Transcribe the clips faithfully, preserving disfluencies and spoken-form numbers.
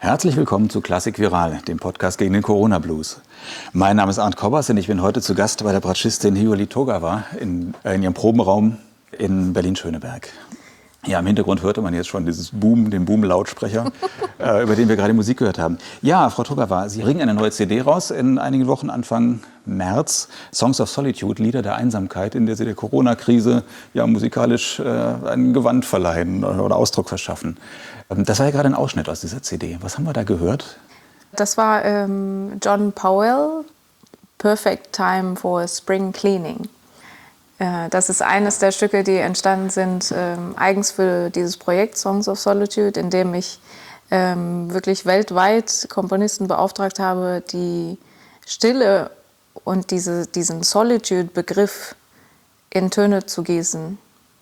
Herzlich willkommen zu Klassik Viral, dem Podcast gegen den Corona-Blues. Mein Name ist Arndt Kobbers und ich bin heute zu Gast bei der Bratschistin Hiyoli Togawa in, äh, in ihrem Probenraum in Berlin-Schöneberg. Ja, im Hintergrund hörte man jetzt schon dieses Boom, den Boom-Lautsprecher, äh, über den wir gerade Musik gehört haben. Ja, Frau Togawa, Sie bringen eine neue C D raus in einigen Wochen, Anfang März. Songs of Solitude, Lieder der Einsamkeit, in der Sie der Corona-Krise ja musikalisch äh, ein Gewand verleihen oder Ausdruck verschaffen. Ähm, das war ja gerade ein Ausschnitt aus dieser C D. Was haben wir da gehört? Das war ähm, John Powell, Perfect Time for Spring Cleaning. Das ist eines der Stücke, die entstanden sind ähm, eigens für dieses Projekt Songs of Solitude, in dem ich ähm, wirklich weltweit Komponisten beauftragt habe, die Stille und diese, diesen Solitude-Begriff in Töne zu gießen.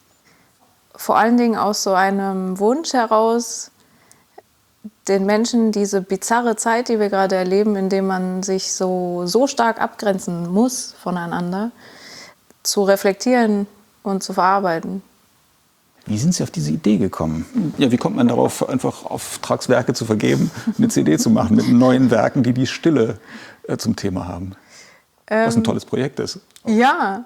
Vor allen Dingen aus so einem Wunsch heraus, den Menschen diese bizarre Zeit, die wir gerade erleben, in der man sich so, so stark abgrenzen muss voneinander, zu reflektieren und zu verarbeiten. Wie sind Sie auf diese Idee gekommen? Ja, wie kommt man darauf, einfach Auftragswerke zu vergeben, eine C D zu machen mit neuen Werken, die die Stille äh, zum Thema haben? Was ein tolles Projekt ist. Ja,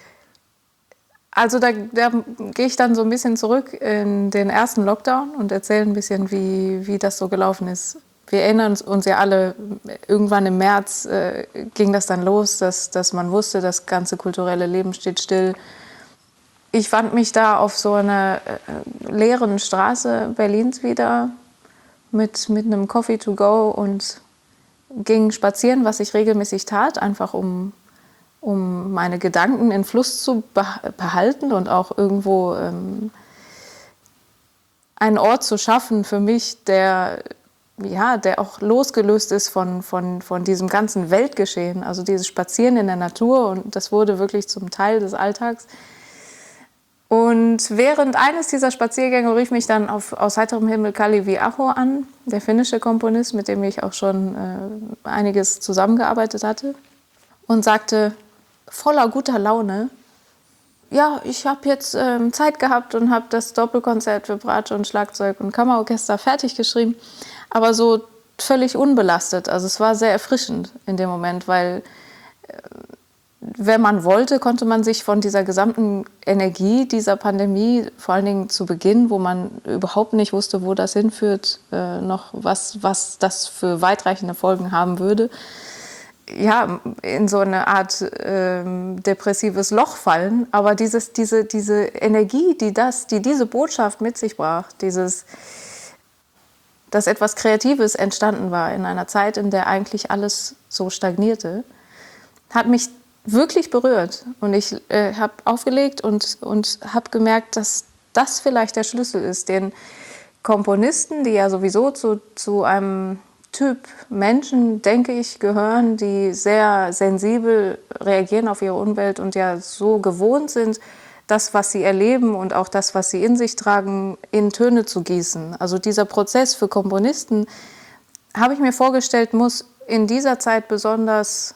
also da, da gehe ich dann so ein bisschen zurück in den ersten Lockdown und erzähle ein bisschen, wie, wie das so gelaufen ist. Wir erinnern uns ja alle, irgendwann im März äh, ging das dann los, dass, dass man wusste, das ganze kulturelle Leben steht still. Ich fand mich da auf so einer äh, leeren Straße Berlins wieder mit, mit einem Coffee to go und ging spazieren, was ich regelmäßig tat, einfach um, um meine Gedanken in Fluss zu behalten und auch irgendwo ähm, einen Ort zu schaffen für mich, der... Ja, der auch losgelöst ist von, von, von diesem ganzen Weltgeschehen. Also dieses Spazieren in der Natur, und das wurde wirklich zum Teil des Alltags. Und während eines dieser Spaziergänge rief mich dann auf, aus heiterem Himmel Kalevi Aho an, der finnische Komponist, mit dem ich auch schon äh, einiges zusammengearbeitet hatte, und sagte, voller guter Laune, ja, ich habe jetzt ähm, Zeit gehabt und habe das Doppelkonzert für Bratsche und Schlagzeug und Kammerorchester fertig geschrieben, aber so völlig unbelastet. Also es war sehr erfrischend in dem Moment, weil äh, wenn man wollte, konnte man sich von dieser gesamten Energie dieser Pandemie, vor allen Dingen zu Beginn, wo man überhaupt nicht wusste, wo das hinführt, äh, noch was, was das für weitreichende Folgen haben würde, ja, in so eine Art ähm, depressives Loch fallen. Aber dieses, diese, diese Energie, die, das, die diese Botschaft mit sich brach, dieses, dass etwas Kreatives entstanden war in einer Zeit, in der eigentlich alles so stagnierte, hat mich wirklich berührt. Und ich äh, habe aufgelegt und, und habe gemerkt, dass das vielleicht der Schlüssel ist, den Komponisten, die ja sowieso zu, zu einem Typ Menschen, denke ich, gehören, die sehr sensibel reagieren auf ihre Umwelt und ja so gewohnt sind, das, was sie erleben und auch das, was sie in sich tragen, in Töne zu gießen. Also dieser Prozess für Komponisten, habe ich mir vorgestellt, muss in dieser Zeit besonders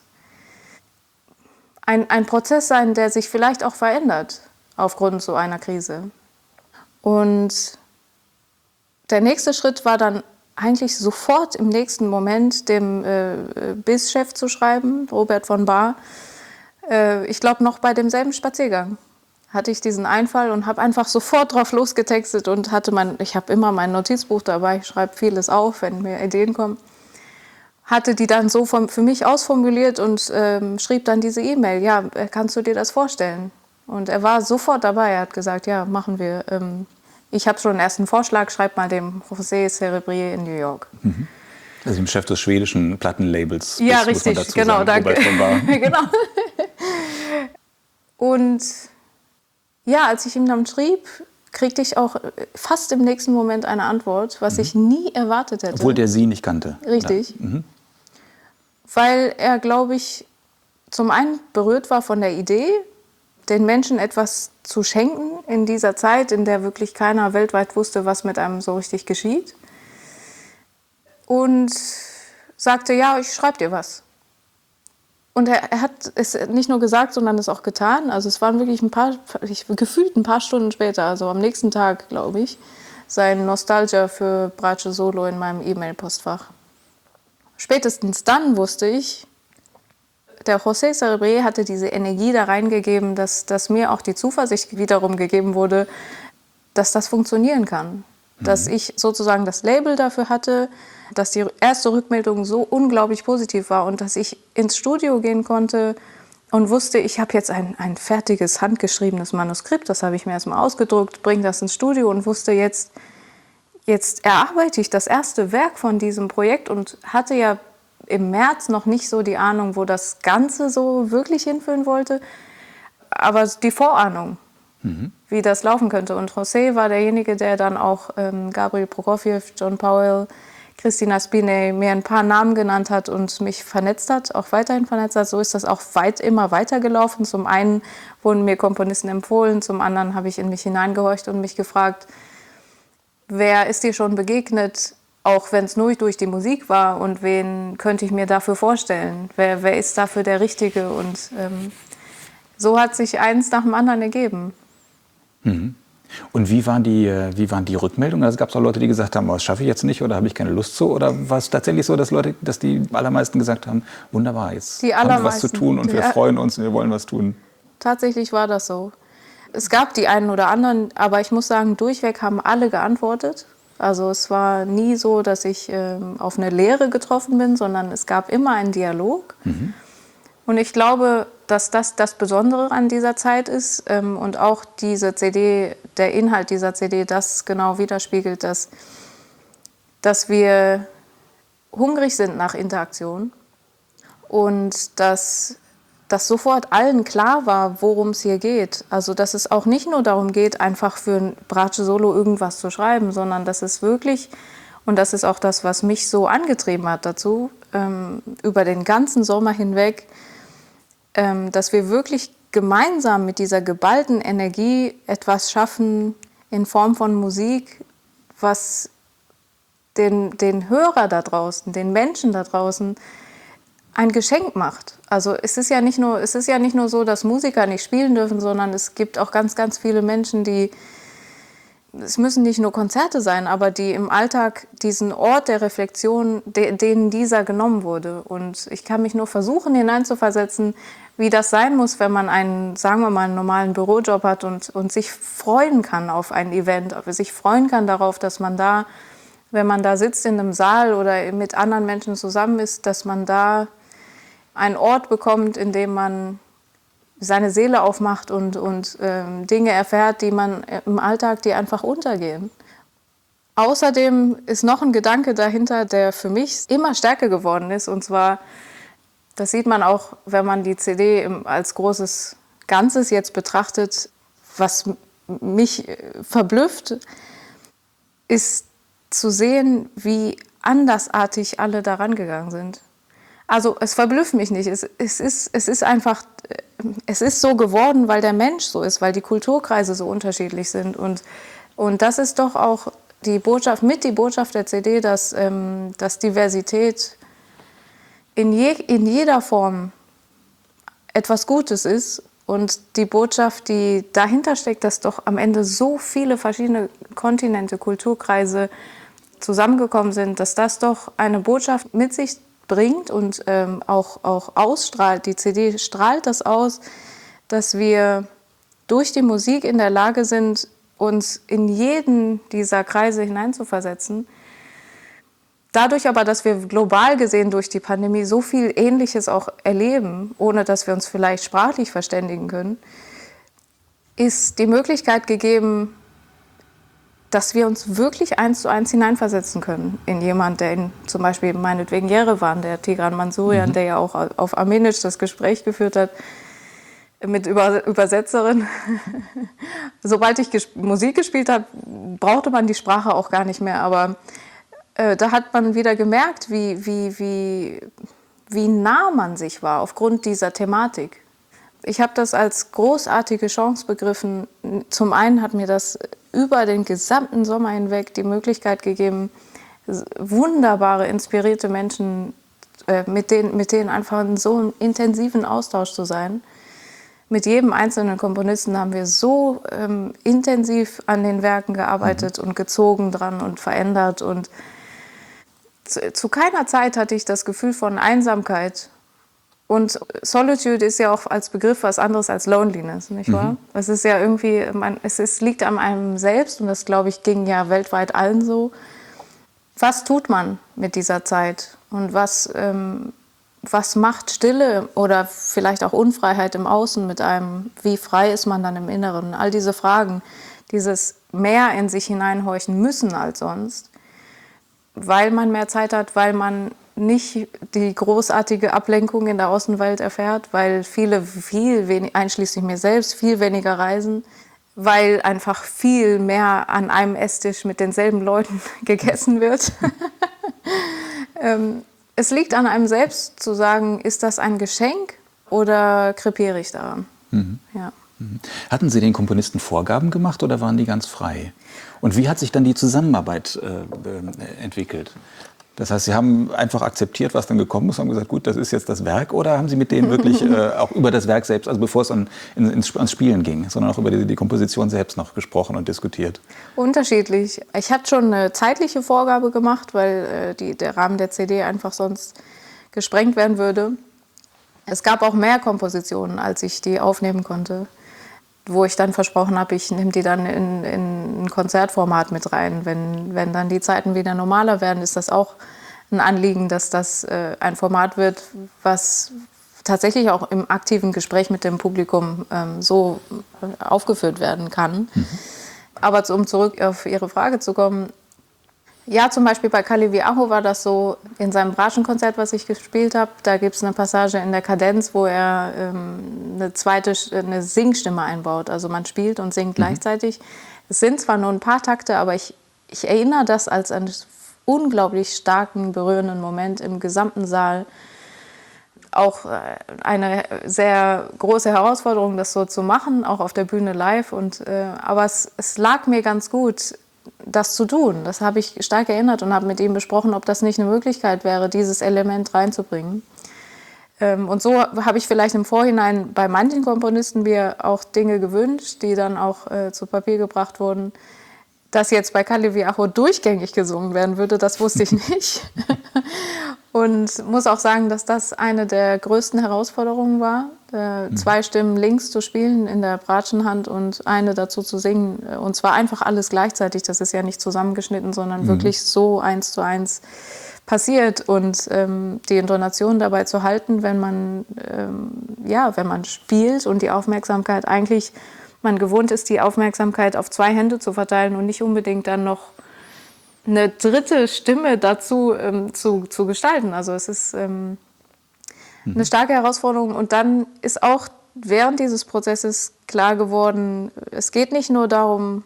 ein, ein Prozess sein, der sich vielleicht auch verändert aufgrund so einer Krise. Und der nächste Schritt war dann eigentlich sofort im nächsten Moment dem äh, B I S-Chef zu schreiben, Robert von Bahr. Äh, ich glaube, noch bei demselben Spaziergang hatte ich diesen Einfall und habe einfach sofort drauf losgetextet und hatte mein, ich habe immer mein Notizbuch dabei, ich schreibe vieles auf, wenn mir Ideen kommen. Hatte die dann so vom, für mich ausformuliert und ähm, schrieb dann diese E-Mail, ja, kannst du dir das vorstellen? Und er war sofort dabei, er hat gesagt, ja, machen wir. Ähm, Ich habe schon einen ersten Vorschlag, schreib mal dem José Cerebrier in New York. Mhm. Also dem Chef des schwedischen Plattenlabels. Ja, das, richtig, muss man dazu genau. sagen, Danke. Robert von Bahr. Genau. Und ja, als ich ihm dann schrieb, kriegte ich auch fast im nächsten Moment eine Antwort, was mhm. ich nie erwartet hätte. Obwohl der Sie nicht kannte. Richtig. Mhm. Weil er, glaube ich, zum einen berührt war von der Idee, den Menschen etwas zu schenken in dieser Zeit, in der wirklich keiner weltweit wusste, was mit einem so richtig geschieht. Und sagte, ja, ich schreibe dir was. Und er, er hat es nicht nur gesagt, sondern es auch getan. Also es waren wirklich ein paar, ich, gefühlt ein paar Stunden später, also am nächsten Tag, glaube ich, sein Nostalgia für Bratsche Solo in meinem E-Mail-Postfach. Spätestens dann wusste ich, der José Cerebré hatte diese Energie da reingegeben, dass, dass mir auch die Zuversicht wiederum gegeben wurde, dass das funktionieren kann. Mhm. Dass ich sozusagen das Label dafür hatte, dass die erste Rückmeldung so unglaublich positiv war und dass ich ins Studio gehen konnte und wusste, ich habe jetzt ein, ein fertiges, handgeschriebenes Manuskript, das habe ich mir erstmal ausgedruckt, bringe das ins Studio und wusste, jetzt, jetzt erarbeite ich das erste Werk von diesem Projekt und hatte ja im März noch nicht so die Ahnung, wo das Ganze so wirklich hinführen wollte, aber die Vorahnung, mhm. wie das laufen könnte. Und José war derjenige, der dann auch ähm, Gabriel Prokofjew, John Powell, Christina Spiney mir ein paar Namen genannt hat und mich vernetzt hat, auch weiterhin vernetzt hat. So ist das auch weit, immer weitergelaufen. Zum einen wurden mir Komponisten empfohlen, zum anderen habe ich in mich hineingehorcht und mich gefragt, wer ist dir schon begegnet, auch wenn es nur durch die Musik war, und wen könnte ich mir dafür vorstellen? Wer, wer ist dafür der Richtige? Und ähm, so hat sich eins nach dem anderen ergeben. Mhm. Und wie waren die, wie waren die Rückmeldungen? Also gab es auch Leute, die gesagt haben, oh, das schaffe ich jetzt nicht oder habe ich keine Lust zu? Oder war es tatsächlich so, dass Leute, dass die allermeisten gesagt haben, wunderbar, jetzt haben wir was zu tun und wir ja. freuen uns und wir wollen was tun? Tatsächlich war das so. Es gab die einen oder anderen, aber ich muss sagen, durchweg haben alle geantwortet. Also es war nie so, dass ich ähm, auf eine Leere getroffen bin, sondern es gab immer einen Dialog. Mhm. Und ich glaube, dass das das Besondere an dieser Zeit ist ähm, und auch diese C D, der Inhalt dieser C D, das genau widerspiegelt, dass, dass wir hungrig sind nach Interaktion und dass, dass sofort allen klar war, worum es hier geht. Also dass es auch nicht nur darum geht, einfach für ein Bratsche Solo irgendwas zu schreiben, sondern dass es wirklich, und das ist auch das, was mich so angetrieben hat dazu, ähm, über den ganzen Sommer hinweg, ähm, dass wir wirklich gemeinsam mit dieser geballten Energie etwas schaffen in Form von Musik, was den, den Hörer da draußen, den Menschen da draußen ein Geschenk macht. Also es ist ja nicht nur, es ist ja nicht nur so, dass Musiker nicht spielen dürfen, sondern es gibt auch ganz, ganz viele Menschen, die, es müssen nicht nur Konzerte sein, aber die im Alltag diesen Ort der Reflexion, de, denen dieser genommen wurde. Und ich kann mich nur versuchen, hineinzuversetzen, wie das sein muss, wenn man einen, sagen wir mal, einen normalen Bürojob hat und, und sich freuen kann auf ein Event, sich freuen kann darauf, dass man da, wenn man da sitzt in einem Saal oder mit anderen Menschen zusammen ist, dass man da einen Ort bekommt, in dem man seine Seele aufmacht und, und ähm, Dinge erfährt, die man im Alltag, die einfach untergehen. Außerdem ist noch ein Gedanke dahinter, der für mich immer stärker geworden ist. Und zwar, das sieht man auch, wenn man die C D als großes Ganzes jetzt betrachtet, was mich verblüfft, ist zu sehen, wie andersartig alle daran gegangen sind. Also es verblüfft mich nicht. Es, es, ist, es ist einfach, es ist so geworden, weil der Mensch so ist, weil die Kulturkreise so unterschiedlich sind. Und, und das ist doch auch die Botschaft, mit die Botschaft der C D, dass, ähm, dass Diversität in, je, in jeder Form etwas Gutes ist. Und die Botschaft, die dahinter steckt, dass doch am Ende so viele verschiedene Kontinente, Kulturkreise zusammengekommen sind, dass das doch eine Botschaft mit sich bringt und ähm, auch, auch ausstrahlt. Die C D strahlt das aus, dass wir durch die Musik in der Lage sind, uns in jeden dieser Kreise hineinzuversetzen. Dadurch aber, dass wir global gesehen durch die Pandemie so viel Ähnliches auch erleben, ohne dass wir uns vielleicht sprachlich verständigen können, ist die Möglichkeit gegeben, dass wir uns wirklich eins zu eins hineinversetzen können in jemand, der in zum Beispiel meinetwegen Jerewan, der Tigran Mansourian, mhm. der ja auch auf Armenisch das Gespräch geführt hat, mit Über- Übersetzerin. Sobald ich ges- Musik gespielt habe, brauchte man die Sprache auch gar nicht mehr, aber äh, da hat man wieder gemerkt, wie, wie, wie, wie nah man sich war aufgrund dieser Thematik. Ich habe das als großartige Chance begriffen. Zum einen hat mir das über den gesamten Sommer hinweg die Möglichkeit gegeben, wunderbare, inspirierte Menschen, äh, mit denen, mit denen einfach in so einem intensiven Austausch zu sein. mit jedem einzelnen Komponisten haben wir so ähm, intensiv an den Werken gearbeitet mhm. und gezogen dran und verändert. Und zu, zu keiner Zeit hatte ich das Gefühl von Einsamkeit. Und Solitude ist ja auch als Begriff was anderes als Loneliness, nicht wahr? Mhm. Es ist ja irgendwie, man, es ist, liegt an einem selbst und das, glaube ich, ging ja weltweit allen so. Was tut man mit dieser Zeit und was, ähm, was macht Stille oder vielleicht auch Unfreiheit im Außen mit einem? Wie frei ist man dann im Inneren? All diese Fragen, dieses mehr in sich hineinhorchen müssen als sonst, weil man mehr Zeit hat, weil man nicht die großartige Ablenkung in der Außenwelt erfährt, weil viele, viel wenig, einschließlich mir selbst, viel weniger reisen, weil einfach viel mehr an einem Esstisch mit denselben Leuten gegessen wird. ähm, es liegt an einem selbst zu sagen, ist das ein Geschenk oder krepiere ich daran? Mhm. Ja. Mhm. Hatten Sie den Komponisten Vorgaben gemacht oder waren die ganz frei? Und wie hat sich dann die Zusammenarbeit äh, entwickelt? Das heißt, Sie haben einfach akzeptiert, was dann gekommen ist, haben gesagt, gut, das ist jetzt das Werk, oder haben Sie mit denen wirklich äh, auch über das Werk selbst, also bevor es an, in, ins, ans Spielen ging, sondern auch über die, die Komposition selbst noch gesprochen und diskutiert? Unterschiedlich. Ich hatte schon eine zeitliche Vorgabe gemacht, weil äh, die, der Rahmen der C D einfach sonst gesprengt werden würde. Es gab auch mehr Kompositionen, als ich die aufnehmen konnte, wo ich dann versprochen habe, ich nehme die dann in, in ein Konzertformat mit rein. Wenn, wenn dann die Zeiten wieder normaler werden, ist das auch ein Anliegen, dass das äh, ein Format wird, was tatsächlich auch im aktiven Gespräch mit dem Publikum ähm, so aufgeführt werden kann. Mhm. Aber um zurück auf Ihre Frage zu kommen, ja, zum Beispiel bei Kalevi Aho war das so, in seinem Braschenkonzert, was ich gespielt habe, da gibt es eine Passage in der Kadenz, wo er ähm, eine zweite eine Singstimme einbaut. Also man spielt und singt mhm. gleichzeitig. Es sind zwar nur ein paar Takte, aber ich, ich erinnere das als einen unglaublich starken, berührenden Moment im gesamten Saal. Auch eine sehr große Herausforderung, das so zu machen, auch auf der Bühne live. Und, äh, aber es, es lag mir ganz gut, das zu tun. Das habe ich stark erinnert und habe mit ihm besprochen, ob das nicht eine Möglichkeit wäre, dieses Element reinzubringen. Ähm, und so habe ich vielleicht im Vorhinein bei manchen Komponisten mir auch Dinge gewünscht, die dann auch äh, zu Papier gebracht wurden. Dass jetzt bei Kalevi Aho durchgängig gesungen werden würde, das wusste ich nicht. Und muss auch sagen, dass das eine der größten Herausforderungen war, äh, mhm. zwei Stimmen links zu spielen in der Bratschenhand und eine dazu zu singen. Und zwar einfach alles gleichzeitig. Das ist ja nicht zusammengeschnitten, sondern mhm. wirklich so eins zu eins passiert. Und ähm, die Intonation dabei zu halten, wenn man, ähm, ja, wenn man spielt und die Aufmerksamkeit eigentlich, man gewohnt ist, die Aufmerksamkeit auf zwei Hände zu verteilen und nicht unbedingt dann noch eine dritte Stimme dazu ähm, zu, zu gestalten. Also es ist ähm, mhm. eine starke Herausforderung. Und dann ist auch während dieses Prozesses klar geworden, es geht nicht nur darum,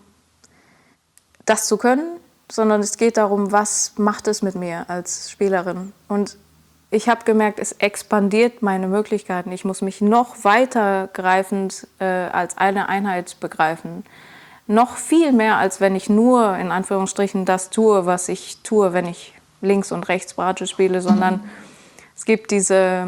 das zu können, sondern es geht darum, was macht es mit mir als Spielerin. Und ich habe gemerkt, es expandiert meine Möglichkeiten. Ich muss mich noch weitergreifend äh, als eine Einheit begreifen. Noch viel mehr, als wenn ich nur, in Anführungsstrichen, das tue, was ich tue, wenn ich links und rechts Bratsche spiele, sondern mhm. es gibt diese,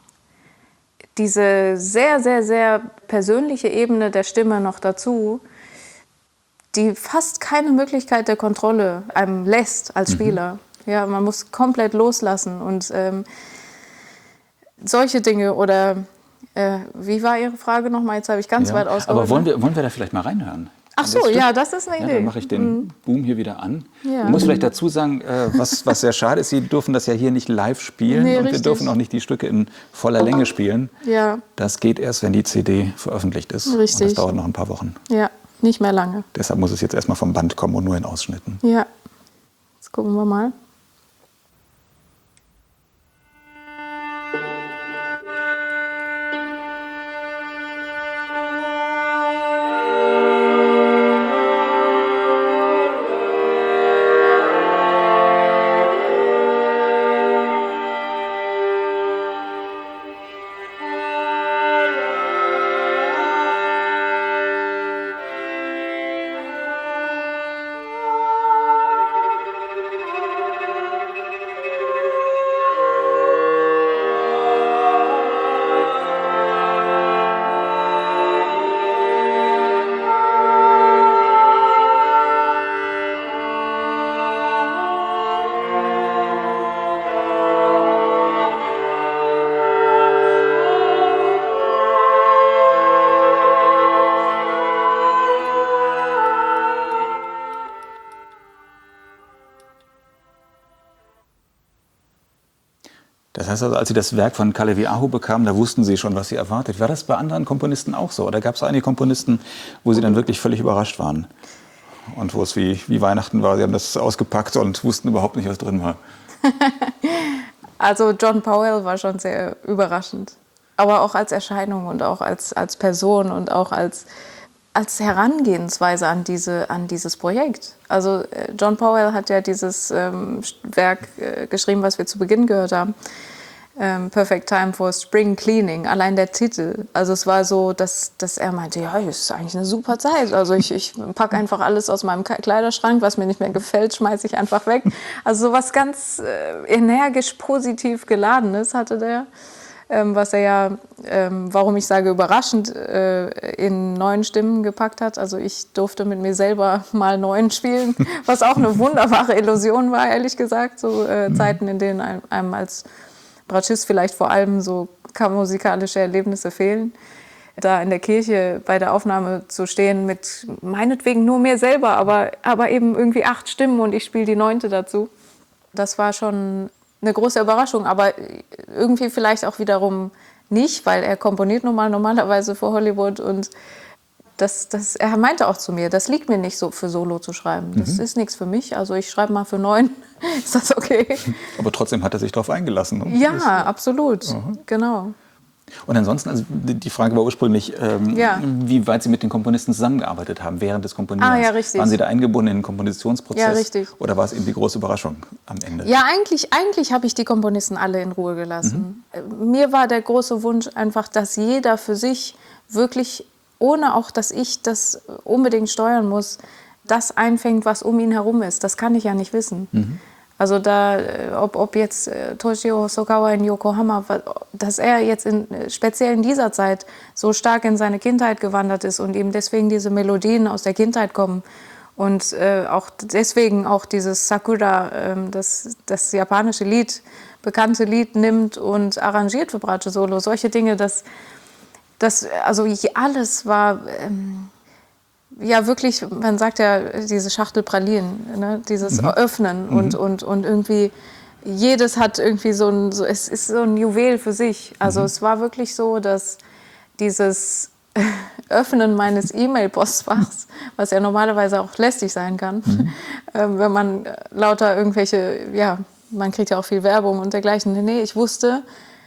diese sehr, sehr, sehr persönliche Ebene der Stimme noch dazu, die fast keine Möglichkeit der Kontrolle einem lässt als Spieler. Mhm. Ja, man muss komplett loslassen und ähm, solche Dinge oder, äh, wie war Ihre Frage nochmal? Jetzt habe ich ganz ja, weit ausgeholt. Aber wollen wir, wollen wir da vielleicht mal reinhören? Ach so, ja, das ist eine ja, Idee. Dann mache ich den mhm. Boom hier wieder an. Ja. Ich muss vielleicht dazu sagen, äh, was, was sehr schade ist, Sie dürfen das ja hier nicht live spielen nee, und richtig. wir dürfen auch nicht die Stücke in voller Länge spielen. Ja. Das geht erst, wenn die C D veröffentlicht ist. Richtig. Und das dauert noch ein paar Wochen. Ja, nicht mehr lange. Deshalb muss es jetzt erstmal vom Band kommen und nur in Ausschnitten. Ja, jetzt gucken wir mal. heißt also, als Sie das Werk von Kalevi-Aho bekamen, da wussten Sie schon, was Sie erwartet. War das bei anderen Komponisten auch so? Oder gab es einige Komponisten, wo Sie dann wirklich völlig überrascht waren? Und wo es wie, wie Weihnachten war, Sie haben das ausgepackt und wussten überhaupt nicht, was drin war? Also John Powell war schon sehr überraschend. Aber auch als Erscheinung und auch als, als Person und auch als, als Herangehensweise an, diese, an dieses Projekt. Also John Powell hat ja dieses ähm, Werk äh, geschrieben, was wir zu Beginn gehört haben. Ähm, Perfect Time for Spring Cleaning, allein der Titel. Also es war so, dass, dass er meinte, ja, das ist eigentlich eine super Zeit. Also ich, ich packe einfach alles aus meinem Kleiderschrank, was mir nicht mehr gefällt, schmeiße ich einfach weg. Also so was ganz äh, energisch positiv Geladenes hatte der. Ähm, was er ja, ähm, warum ich sage überraschend, äh, in neun Stimmen gepackt hat. Also ich durfte mit mir selber mal neun spielen, was auch eine wunderbare Illusion war, ehrlich gesagt. So äh, mhm. Zeiten, in denen einem, einem als Bratschist vielleicht vor allem so musikalische Erlebnisse fehlen. Da in der Kirche bei der Aufnahme zu stehen mit meinetwegen nur mir selber, aber, aber eben irgendwie acht Stimmen und ich spiele die neunte dazu. Das war schon eine große Überraschung, aber irgendwie vielleicht auch wiederum nicht, weil er komponiert nun mal normalerweise für Hollywood und das, das, er meinte auch zu mir, das liegt mir nicht so für Solo zu schreiben. Das mhm. ist nichts für mich, also ich schreibe mal für neun, ist das okay? Aber trotzdem hat er sich darauf eingelassen. Ne? Ja, das, absolut, mhm. genau. Und ansonsten, also die Frage war ursprünglich, ähm, ja. wie weit Sie mit den Komponisten zusammengearbeitet haben während des Komponierens. Ah, ja, richtig. Waren Sie da eingebunden in den Kompositionsprozess? Ja, richtig. Oder war es eben die große Überraschung am Ende? Ja, eigentlich, eigentlich habe ich die Komponisten alle in Ruhe gelassen. Mhm. Mir war der große Wunsch einfach, dass jeder für sich wirklich, ohne auch, dass ich das unbedingt steuern muss, das einfängt, was um ihn herum ist. Das kann ich ja nicht wissen. Mhm. Also da, ob, ob jetzt Toshio Hosokawa in Yokohama, dass er jetzt in, speziell in dieser Zeit so stark in seine Kindheit gewandert ist und ihm deswegen diese Melodien aus der Kindheit kommen und äh, auch deswegen auch dieses Sakura, äh, das, das japanische Lied, bekannte Lied nimmt und arrangiert für Bratsche Solo. Solche Dinge, das, das also alles war... Ähm, ja, wirklich, man sagt ja, diese Schachtel Pralinen, ne? Dieses mhm. Öffnen und, mhm. und, und irgendwie, jedes hat irgendwie so ein, so, es ist so ein Juwel für sich. Also mhm. es war wirklich so, dass dieses Öffnen meines E-Mail-Postfachs, was ja normalerweise auch lästig sein kann, mhm. äh, wenn man lauter irgendwelche, ja, man kriegt ja auch viel Werbung und dergleichen. Nee, ich wusste,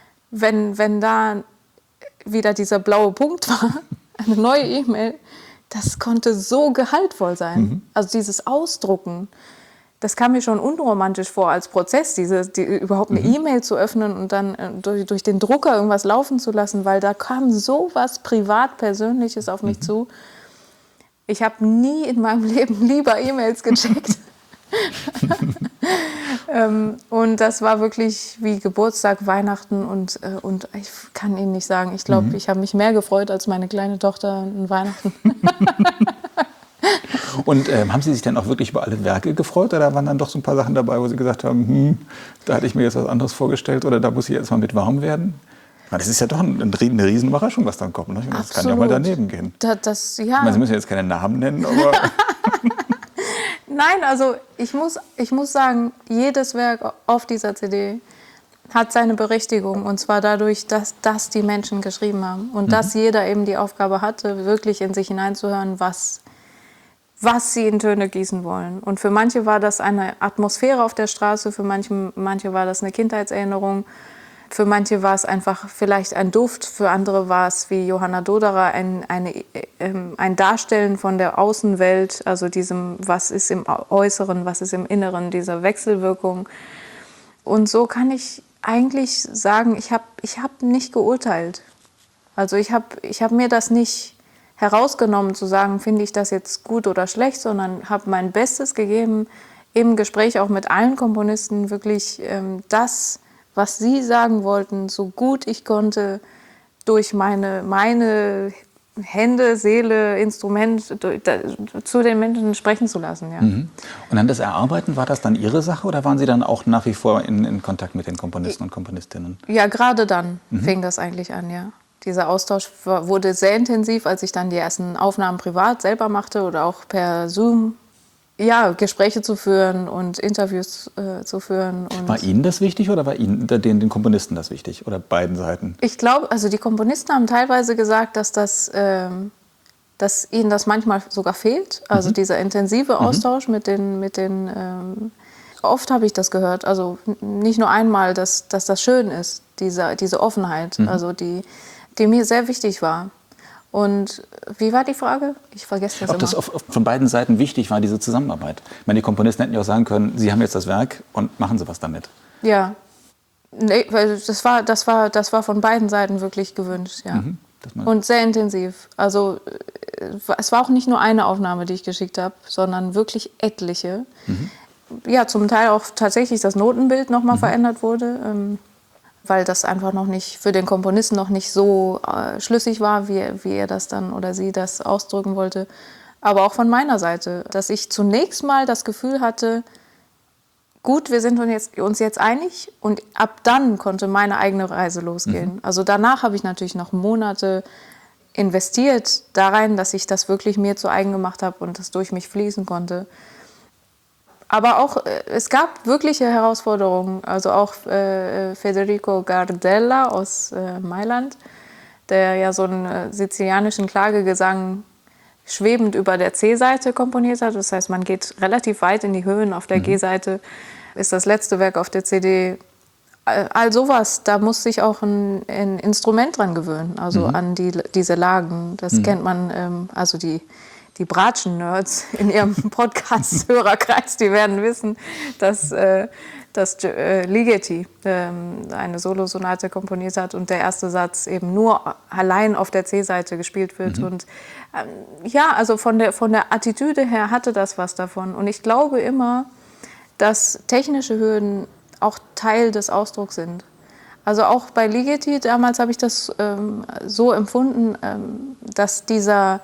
wenn, wenn da wieder dieser blaue Punkt war, eine neue E-Mail, das konnte so gehaltvoll sein. Mhm. Also dieses Ausdrucken, das kam mir schon unromantisch vor als Prozess, diese, die, überhaupt eine mhm. E-Mail zu öffnen und dann äh, durch, durch den Drucker irgendwas laufen zu lassen, weil da kam so was Privat-Persönliches auf mich mhm. zu. Ich habe nie in meinem Leben lieber E-Mails gecheckt. ähm, und das war wirklich wie Geburtstag, Weihnachten und, äh, und ich kann Ihnen nicht sagen, ich glaube, mhm. ich habe mich mehr gefreut als meine kleine Tochter an Weihnachten. Und ähm, haben Sie sich dann auch wirklich über alle Werke gefreut oder waren dann doch so ein paar Sachen dabei, wo Sie gesagt haben, hm, da hatte ich mir jetzt was anderes vorgestellt oder da muss ich jetzt mal mit warm werden? Das ist ja doch eine riesen Überraschung, was dann kommt. Ne? Das Absolut. Kann ja mal daneben gehen. Da, das, ja. Ich meine, Sie müssen jetzt keine Namen nennen, aber... Nein, also ich muss, ich muss sagen, jedes Werk auf dieser C D hat seine Berechtigung. Und zwar dadurch, dass das die Menschen geschrieben haben. Und mhm. dass jeder eben die Aufgabe hatte, wirklich in sich hineinzuhören, was, was sie in Töne gießen wollen. Und für manche war das eine Atmosphäre auf der Straße, für manche, manche war das eine Kindheitserinnerung. Für manche war es einfach vielleicht ein Duft, für andere war es wie Johanna Doderer ein, eine, ähm, ein Darstellen von der Außenwelt, also diesem, was ist im Äußeren, was ist im Inneren, dieser Wechselwirkung. Und so kann ich eigentlich sagen, ich habe ich hab nicht geurteilt. Also ich habe ich hab mir das nicht herausgenommen, zu sagen, finde ich das jetzt gut oder schlecht, sondern habe mein Bestes gegeben, im Gespräch auch mit allen Komponisten wirklich ähm, das, was sie sagen wollten, so gut ich konnte, durch meine, meine Hände, Seele, Instrument zu den Menschen sprechen zu lassen. Ja. Mhm. Und dann das Erarbeiten, war das dann Ihre Sache oder waren Sie dann auch nach wie vor in, in Kontakt mit den Komponisten und Komponistinnen? Ja, gerade dann mhm. fing das eigentlich an, ja. Dieser Austausch wurde sehr intensiv, als ich dann die ersten Aufnahmen privat selber machte oder auch per Zoom ja, Gespräche zu führen und Interviews äh, zu führen. Und war Ihnen das wichtig oder war Ihnen, den, den Komponisten das wichtig? Oder beiden Seiten? ich glaube, also die Komponisten haben teilweise gesagt, dass, das, ähm, dass ihnen das manchmal sogar fehlt. Also mhm. dieser intensive Austausch mhm. mit den... Mit den ähm, oft habe ich das gehört, also nicht nur einmal, dass, dass das schön ist, diese, diese Offenheit, mhm. also die, die mir sehr wichtig war. Und wie war die Frage? Ich vergesse das Ob immer. das auf, auf, von beiden Seiten wichtig war, diese Zusammenarbeit. Ich meine, die Komponisten hätten ja auch sagen können, Sie haben jetzt das Werk und machen Sie was damit. Ja, nee, weil das war, das war, das war von beiden Seiten wirklich gewünscht, ja. Mhm, und sehr intensiv. Also es war auch nicht nur eine Aufnahme, die ich geschickt habe, sondern wirklich etliche. Mhm. Ja, zum Teil auch tatsächlich das Notenbild nochmal mhm. verändert wurde, ähm, weil das einfach noch nicht für den Komponisten noch nicht so äh, schlüssig war, wie, wie er das dann oder sie das ausdrücken wollte. Aber auch von meiner Seite, dass ich zunächst mal das Gefühl hatte, gut, wir sind uns jetzt, uns jetzt einig und ab dann konnte meine eigene Reise losgehen. Mhm. Also danach habe ich natürlich noch Monate investiert da rein, dass ich das wirklich mir zu eigen gemacht habe und das durch mich fließen konnte. Aber auch, es gab wirkliche Herausforderungen. Also auch äh, Federico Gardella aus äh, Mailand, der ja so einen äh, sizilianischen Klagegesang schwebend über der C-Seite komponiert hat. Das heißt, man geht relativ weit in die Höhen. Auf der mhm. G-Seite ist das letzte Werk auf der C D. All sowas, da muss sich auch ein, ein Instrument dran gewöhnen, also mhm. an die, diese Lagen. Das mhm. kennt man, ähm, also die... Die Bratschen-Nerds in ihrem Podcast-Hörerkreis, die werden wissen, dass, äh, dass äh, Ligeti ähm, eine Solosonate komponiert hat und der erste Satz eben nur allein auf der C-Seite gespielt wird. Mhm. Und ähm, ja, also von der, von der Attitüde her hatte das was davon. Und ich glaube immer, dass technische Hürden auch Teil des Ausdrucks sind. Also auch bei Ligeti, damals habe ich das ähm, so empfunden, ähm, dass dieser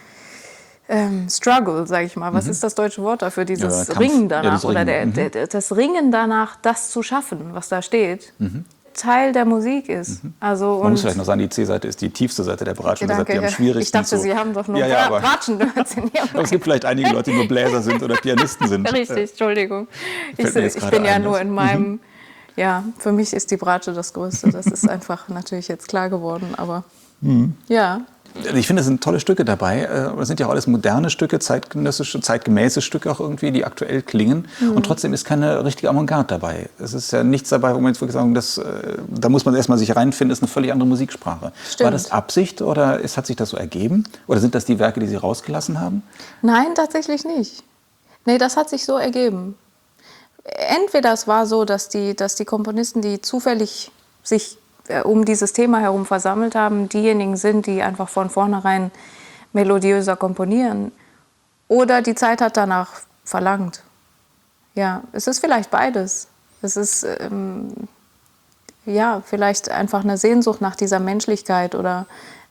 Ähm, Struggle, sage ich mal. Was mhm. ist das deutsche Wort dafür? Dieses ja, Ringen danach. Ja, das oder der, mhm. der, der, das Ringen danach, das zu schaffen, was da steht, mhm. Teil der Musik ist. Mhm. Also, Man und muss vielleicht noch sagen, die C-Seite ist die tiefste Seite der Bratschen. Danke, die am schwierigsten ich dachte, zu... Sie haben doch nur ja, ja, Bratschen-Nerds in Ihrem Aber es gibt vielleicht einige Leute, die nur Bläser sind oder Pianisten sind. Richtig, Entschuldigung. Ich, ich bin ja ein, nur in meinem... Mhm. Ja, für mich ist die Bratsche das Größte. Das ist einfach natürlich jetzt klar geworden. Aber mhm. ja... Ich finde, es sind tolle Stücke dabei. Es sind ja auch alles moderne Stücke, zeitgenössische, zeitgemäße Stücke auch irgendwie, die aktuell klingen. Mhm. Und trotzdem ist keine richtige Avantgarde dabei. Es ist ja nichts dabei, wo man jetzt wirklich sagen, das, da muss man erstmal sich reinfinden, ist eine völlig andere Musiksprache. Stimmt. War das Absicht oder ist, hat sich das so ergeben? Oder sind das die Werke, die Sie rausgelassen haben? Nein, tatsächlich nicht. Nee, das hat sich so ergeben. Entweder es war so, dass die, dass die Komponisten, die zufällig sich um dieses Thema herum versammelt haben, diejenigen sind, die einfach von vornherein melodiöser komponieren. Oder die Zeit hat danach verlangt. Ja, es ist vielleicht beides. Es ist ähm, ja, vielleicht einfach eine Sehnsucht nach dieser Menschlichkeit oder...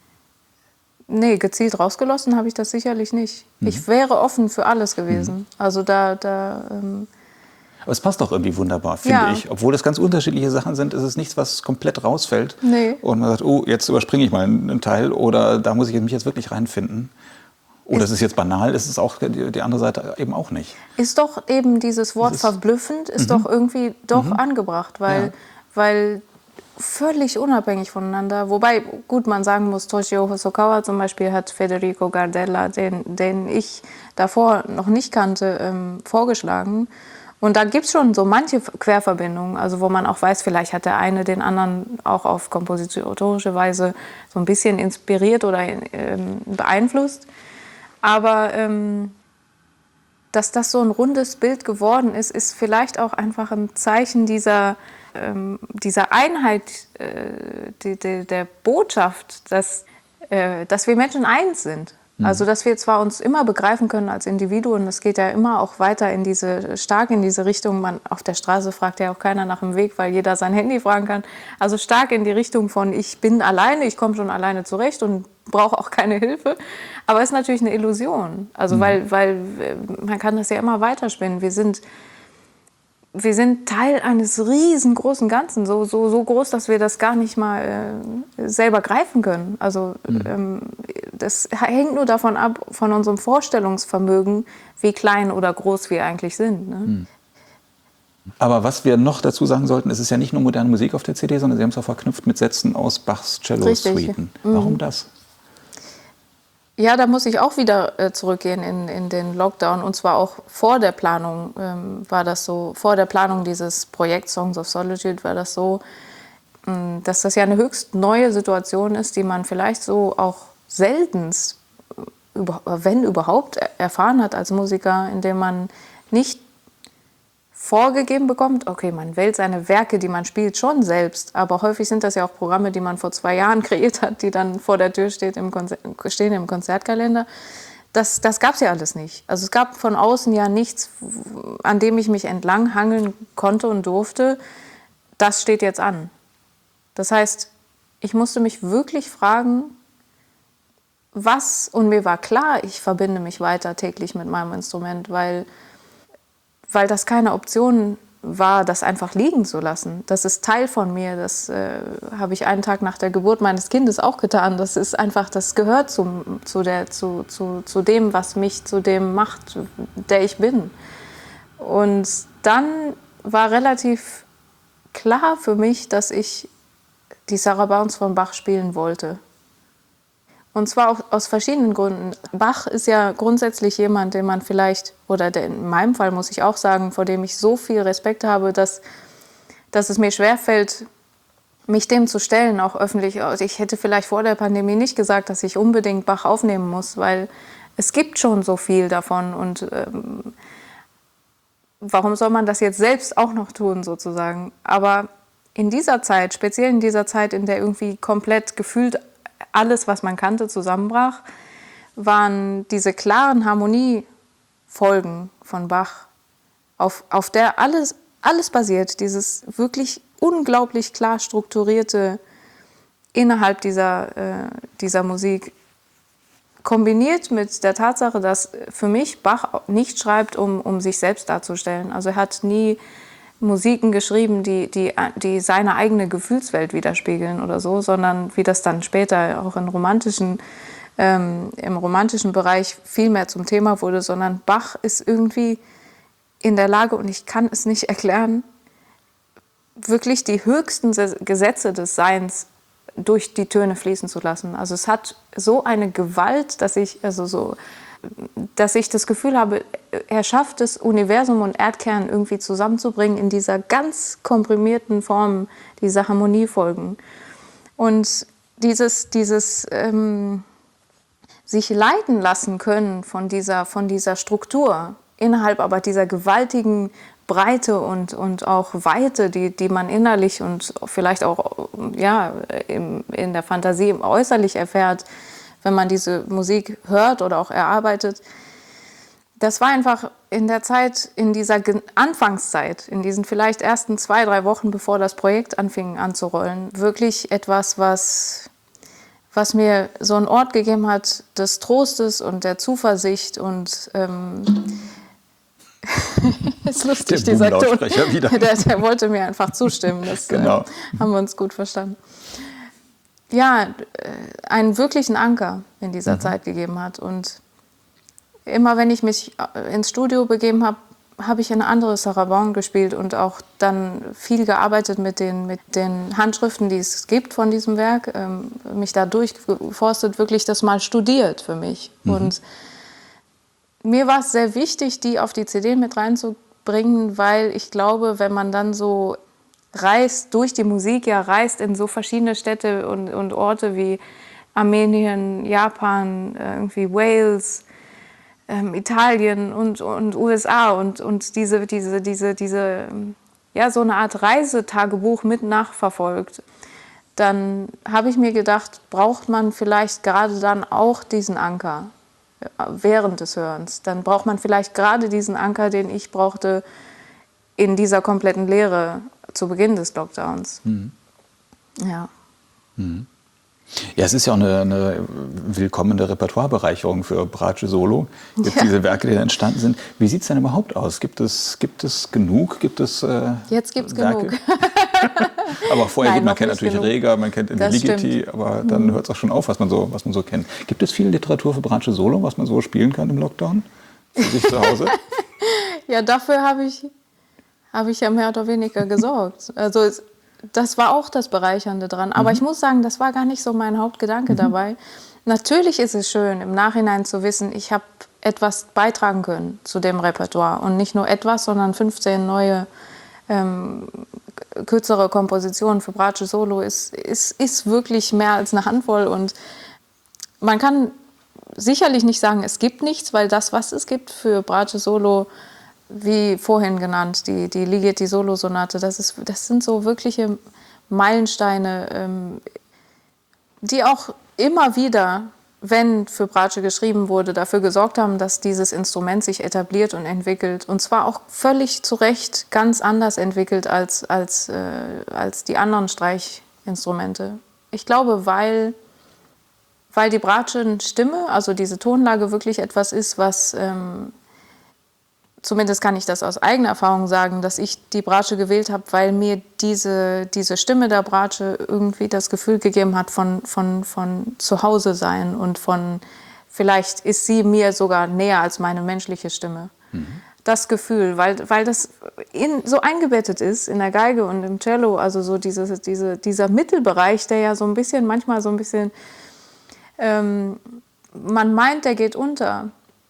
Nee, gezielt rausgelassen habe ich das sicherlich nicht. Mhm. Ich wäre offen für alles gewesen. Mhm. Also da... da ähm, Aber es passt doch irgendwie wunderbar, finde ja. ich. Obwohl das ganz unterschiedliche Sachen sind, ist es nichts, was komplett rausfällt. Nee. Und man sagt, oh, jetzt überspringe ich mal einen Teil oder da muss ich mich jetzt wirklich reinfinden. Oder es ist jetzt banal, ist es auch die, die andere Seite eben auch nicht. Ist doch eben dieses Wort ist, verblüffend, ist mhm. doch irgendwie doch mhm. angebracht, weil, ja. weil völlig unabhängig voneinander, wobei, gut, man sagen muss, Toshio Hosokawa zum Beispiel hat Federico Gardella, den, den ich davor noch nicht kannte, ähm, vorgeschlagen. Und da gibt es schon so manche Querverbindungen, also wo man auch weiß, vielleicht hat der eine den anderen auch auf kompositorische Weise so ein bisschen inspiriert oder ähm, beeinflusst. Aber ähm, dass das so ein rundes Bild geworden ist, ist vielleicht auch einfach ein Zeichen dieser, ähm, dieser Einheit, äh, die, die, der Botschaft, dass, äh, dass wir Menschen eins sind. Also, dass wir zwar uns immer begreifen können als Individuen, das geht ja immer auch weiter in diese, stark in diese Richtung. Man, auf der Straße fragt ja auch keiner nach dem Weg, weil jeder sein Handy fragen kann. Also stark in die Richtung von, ich bin alleine, ich komme schon alleine zurecht und brauche auch keine Hilfe. Aber es ist natürlich eine Illusion. Also, mhm. weil, weil man kann das ja immer weiterspinnen. Wir sind, wir sind Teil eines riesengroßen Ganzen, so, so, so groß, dass wir das gar nicht mal äh, selber greifen können. Also, mhm. ähm, das hängt nur davon ab, von unserem Vorstellungsvermögen, wie klein oder groß wir eigentlich sind. Ne? Hm. Aber was wir noch dazu sagen sollten, es ist ja nicht nur moderne Musik auf der C D, sondern Sie haben es auch verknüpft mit Sätzen aus Bachs Cello-Suiten. Warum mhm. das? Ja, da muss ich auch wieder äh, zurückgehen in, in den Lockdown. Und zwar auch vor der Planung ähm, war das so, vor der Planung dieses Projekts Songs of Solitude war das so, mh, dass das ja eine höchst neue Situation ist, die man vielleicht so auch seltenst, über, wenn überhaupt, erfahren hat als Musiker, indem man nicht vorgegeben bekommt, okay, man wählt seine Werke, die man spielt, schon selbst, aber häufig sind das ja auch Programme, die man vor zwei Jahren kreiert hat, die dann vor der Tür steht im Konzer- stehen im Konzertkalender. Das, das gab es ja alles nicht. Also es gab von außen ja nichts, an dem ich mich entlanghangeln konnte und durfte. Das steht jetzt an. Das heißt, ich musste mich wirklich fragen, was, und mir war klar, ich verbinde mich weiter täglich mit meinem Instrument, weil weil das keine Option war, das einfach liegen zu lassen. Das ist Teil von mir, das äh, habe ich einen Tag nach der Geburt meines Kindes auch getan. Das ist einfach, das gehört zum, zu, der, zu, zu, zu dem, was mich zu dem macht, der ich bin. Und dann war relativ klar für mich, dass ich die Sarabands von Bach spielen wollte. Und zwar auch aus verschiedenen Gründen. Bach ist ja grundsätzlich jemand, den man vielleicht, oder der, in meinem Fall muss ich auch sagen, vor dem ich so viel Respekt habe, dass, dass es mir schwerfällt, mich dem zu stellen, auch öffentlich. Ich hätte vielleicht vor der Pandemie nicht gesagt, dass ich unbedingt Bach aufnehmen muss, weil es gibt schon so viel davon. Und ähm, warum soll man das jetzt selbst auch noch tun, sozusagen? Aber in dieser Zeit, speziell in dieser Zeit, in der irgendwie komplett gefühlt alles, was man kannte, zusammenbrach, waren diese klaren Harmoniefolgen von Bach, auf, auf der alles, alles basiert, dieses wirklich unglaublich klar strukturierte innerhalb dieser, äh, dieser Musik, kombiniert mit der Tatsache, dass für mich Bach nicht schreibt, um, um sich selbst darzustellen. Also er hat nie Musiken geschrieben, die, die, die seine eigene Gefühlswelt widerspiegeln oder so, sondern wie das dann später auch in romantischen, ähm, im romantischen Bereich viel mehr zum Thema wurde, sondern Bach ist irgendwie in der Lage, und ich kann es nicht erklären, wirklich die höchsten Gesetze des Seins durch die Töne fließen zu lassen. Also es hat so eine Gewalt, dass ich, also so, dass ich das Gefühl habe, er schafft es, Universum und Erdkern irgendwie zusammenzubringen in dieser ganz komprimierten Form, dieser Harmoniefolgen. Und dieses, dieses ähm, sich leiten lassen können von dieser, von dieser Struktur, innerhalb aber dieser gewaltigen Breite und, und auch Weite, die, die man innerlich und vielleicht auch ja, im, in der Fantasie äußerlich erfährt, wenn man diese Musik hört oder auch erarbeitet. Das war einfach in der Zeit, in dieser Anfangszeit, in diesen vielleicht ersten zwei, drei Wochen, bevor das Projekt anfing anzurollen, wirklich etwas, was, was mir so einen Ort gegeben hat des Trostes und der Zuversicht. Und ähm, ist lustig, dieser Ton. Wieder. Der, der wollte mir einfach zustimmen. Das genau. äh, haben wir uns gut verstanden. Ja, einen wirklichen Anker in dieser mhm. Zeit gegeben hat. Und immer wenn ich mich ins Studio begeben habe, habe ich eine andere Sarabande gespielt und auch dann viel gearbeitet mit den, mit den Handschriften, die es gibt von diesem Werk. Ähm, mich da durchgeforstet, wirklich das mal studiert für mich. Mhm. Und mir war es sehr wichtig, die auf die C D mit reinzubringen, weil ich glaube, wenn man dann so reist, durch die Musik ja reist in so verschiedene Städte und, und Orte wie Armenien, Japan, irgendwie Wales, ähm, Italien und, und U S A und, und diese, diese, diese, diese, ja, so eine Art Reisetagebuch mit nachverfolgt, dann habe ich mir gedacht, braucht man vielleicht gerade dann auch diesen Anker während des Hörens. Dann braucht man vielleicht gerade diesen Anker, den ich brauchte in dieser kompletten Leere zu Beginn des Lockdowns. Mhm. Ja. Mhm. Ja, es ist ja auch eine, eine willkommene Repertoirebereicherung für Bratsche Solo, jetzt ja. diese Werke, die da entstanden sind. Wie sieht es denn überhaupt aus? Gibt es, gibt es genug? Gibt es, äh, jetzt gibt es genug. Aber vorher, Nein, gut, man noch kennt nicht natürlich genug. Rega, man kennt Das Indigiti, stimmt. aber dann hört es auch schon auf, was man, so, was man so kennt. Gibt es viel Literatur für Bratsche Solo, was man so spielen kann im Lockdown? Für sich zu Hause? Ja, dafür habe ich, habe ich ja mehr oder weniger gesorgt. Also es, das war auch das Bereichernde dran. Aber Mhm. ich muss sagen, das war gar nicht so mein Hauptgedanke Mhm. dabei. Natürlich ist es schön, im Nachhinein zu wissen, ich habe etwas beitragen können zu dem Repertoire. Und nicht nur etwas, sondern fünfzehn neue ähm, kürzere Kompositionen für Bratsche Solo ist, ist, ist wirklich mehr als eine Handvoll. Und man kann sicherlich nicht sagen, es gibt nichts, weil das, was es gibt für Bratsche Solo, wie vorhin genannt, die, die Ligeti Solo-Sonate, das, ist, das sind so wirkliche Meilensteine, ähm, die auch immer wieder, wenn für Bratsche geschrieben wurde, dafür gesorgt haben, dass dieses Instrument sich etabliert und entwickelt. Und zwar auch völlig zu Recht ganz anders entwickelt als, als, äh, als die anderen Streichinstrumente. Ich glaube, weil, weil die Bratschen-Stimme, also diese Tonlage, wirklich etwas ist, was... Ähm, Zumindest kann ich das aus eigener Erfahrung sagen, dass ich die Bratsche gewählt habe, weil mir diese, diese Stimme der Bratsche irgendwie das Gefühl gegeben hat von, von, von Zuhause sein und von, vielleicht ist sie mir sogar näher als meine menschliche Stimme. Mhm. Das Gefühl, weil, weil das in, so eingebettet ist in der Geige und im Cello, also so diese, diese, dieser Mittelbereich, der ja so ein bisschen, manchmal so ein bisschen, ähm, man meint, der geht unter.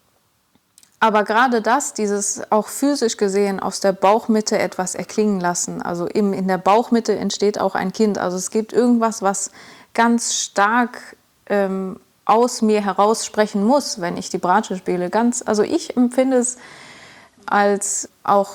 Aber gerade das, dieses auch physisch gesehen aus der Bauchmitte etwas erklingen lassen, also im, in der Bauchmitte entsteht auch ein Kind. Also es gibt irgendwas, was ganz stark ähm, aus mir heraus sprechen muss, wenn ich die Bratsche spiele. Ganz, also ich empfinde es als auch